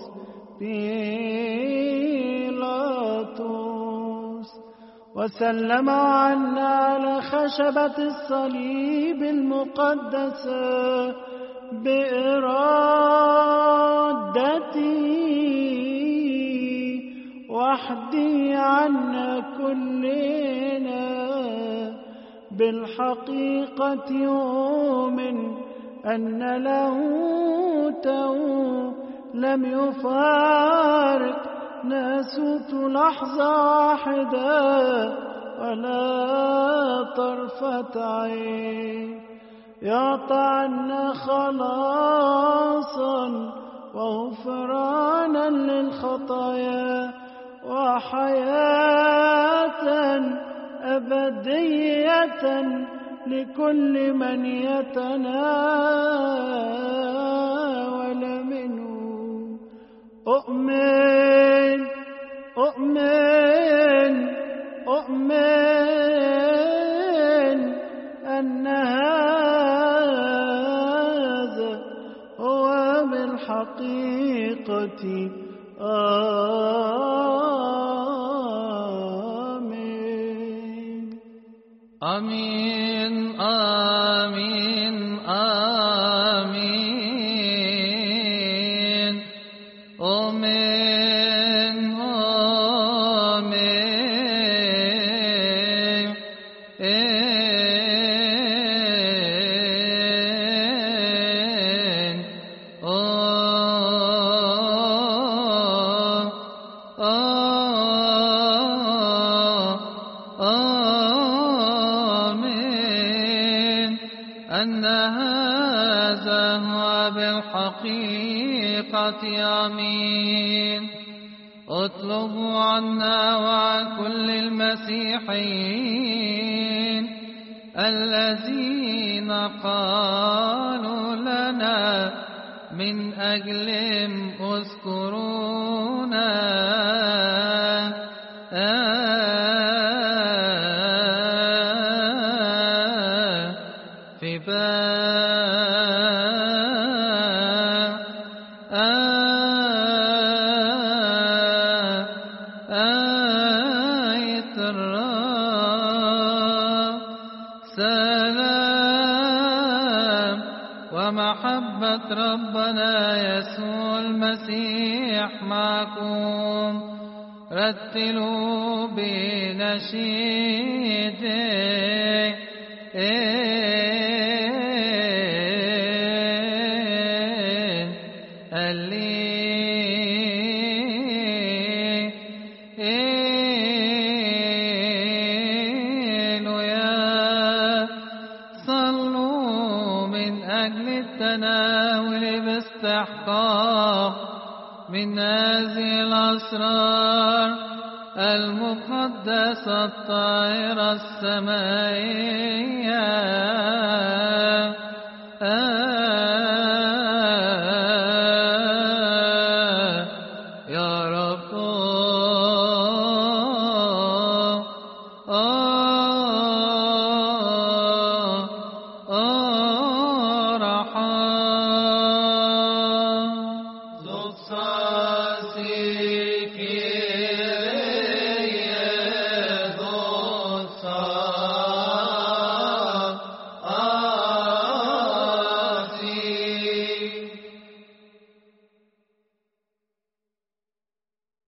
بيلاطوس وسلم عنا على خشبة الصليب المقدسة بإرادتي وحدي عنا كلنا بالحقيقة يؤمن أن لاهوته لم يفارق ناسوت لحظة واحدة ولا طرفة عين يعطى عنا خلاصا وغفرانا للخطايا وحياة أبدية لكل من يتناول منه. أؤمن أؤمن أؤمن أن هذا هو بالحقيقة آمين. آمين آمين آمين. آمين آمين. آمين أن هذا هو بالحقيقة آمين. اطلبوا عنا وعن كل المسيحيين الذين قالوا لنا من أجلهم اذكرونا في آية الرب. سلام ومحبة ربنا يسوع المسيح معكم. رتلوا بنشيد هللويا. صلوا من أجل التناول باستحقاق من هذه الأسرار المقدسة الطاهرة السمائية.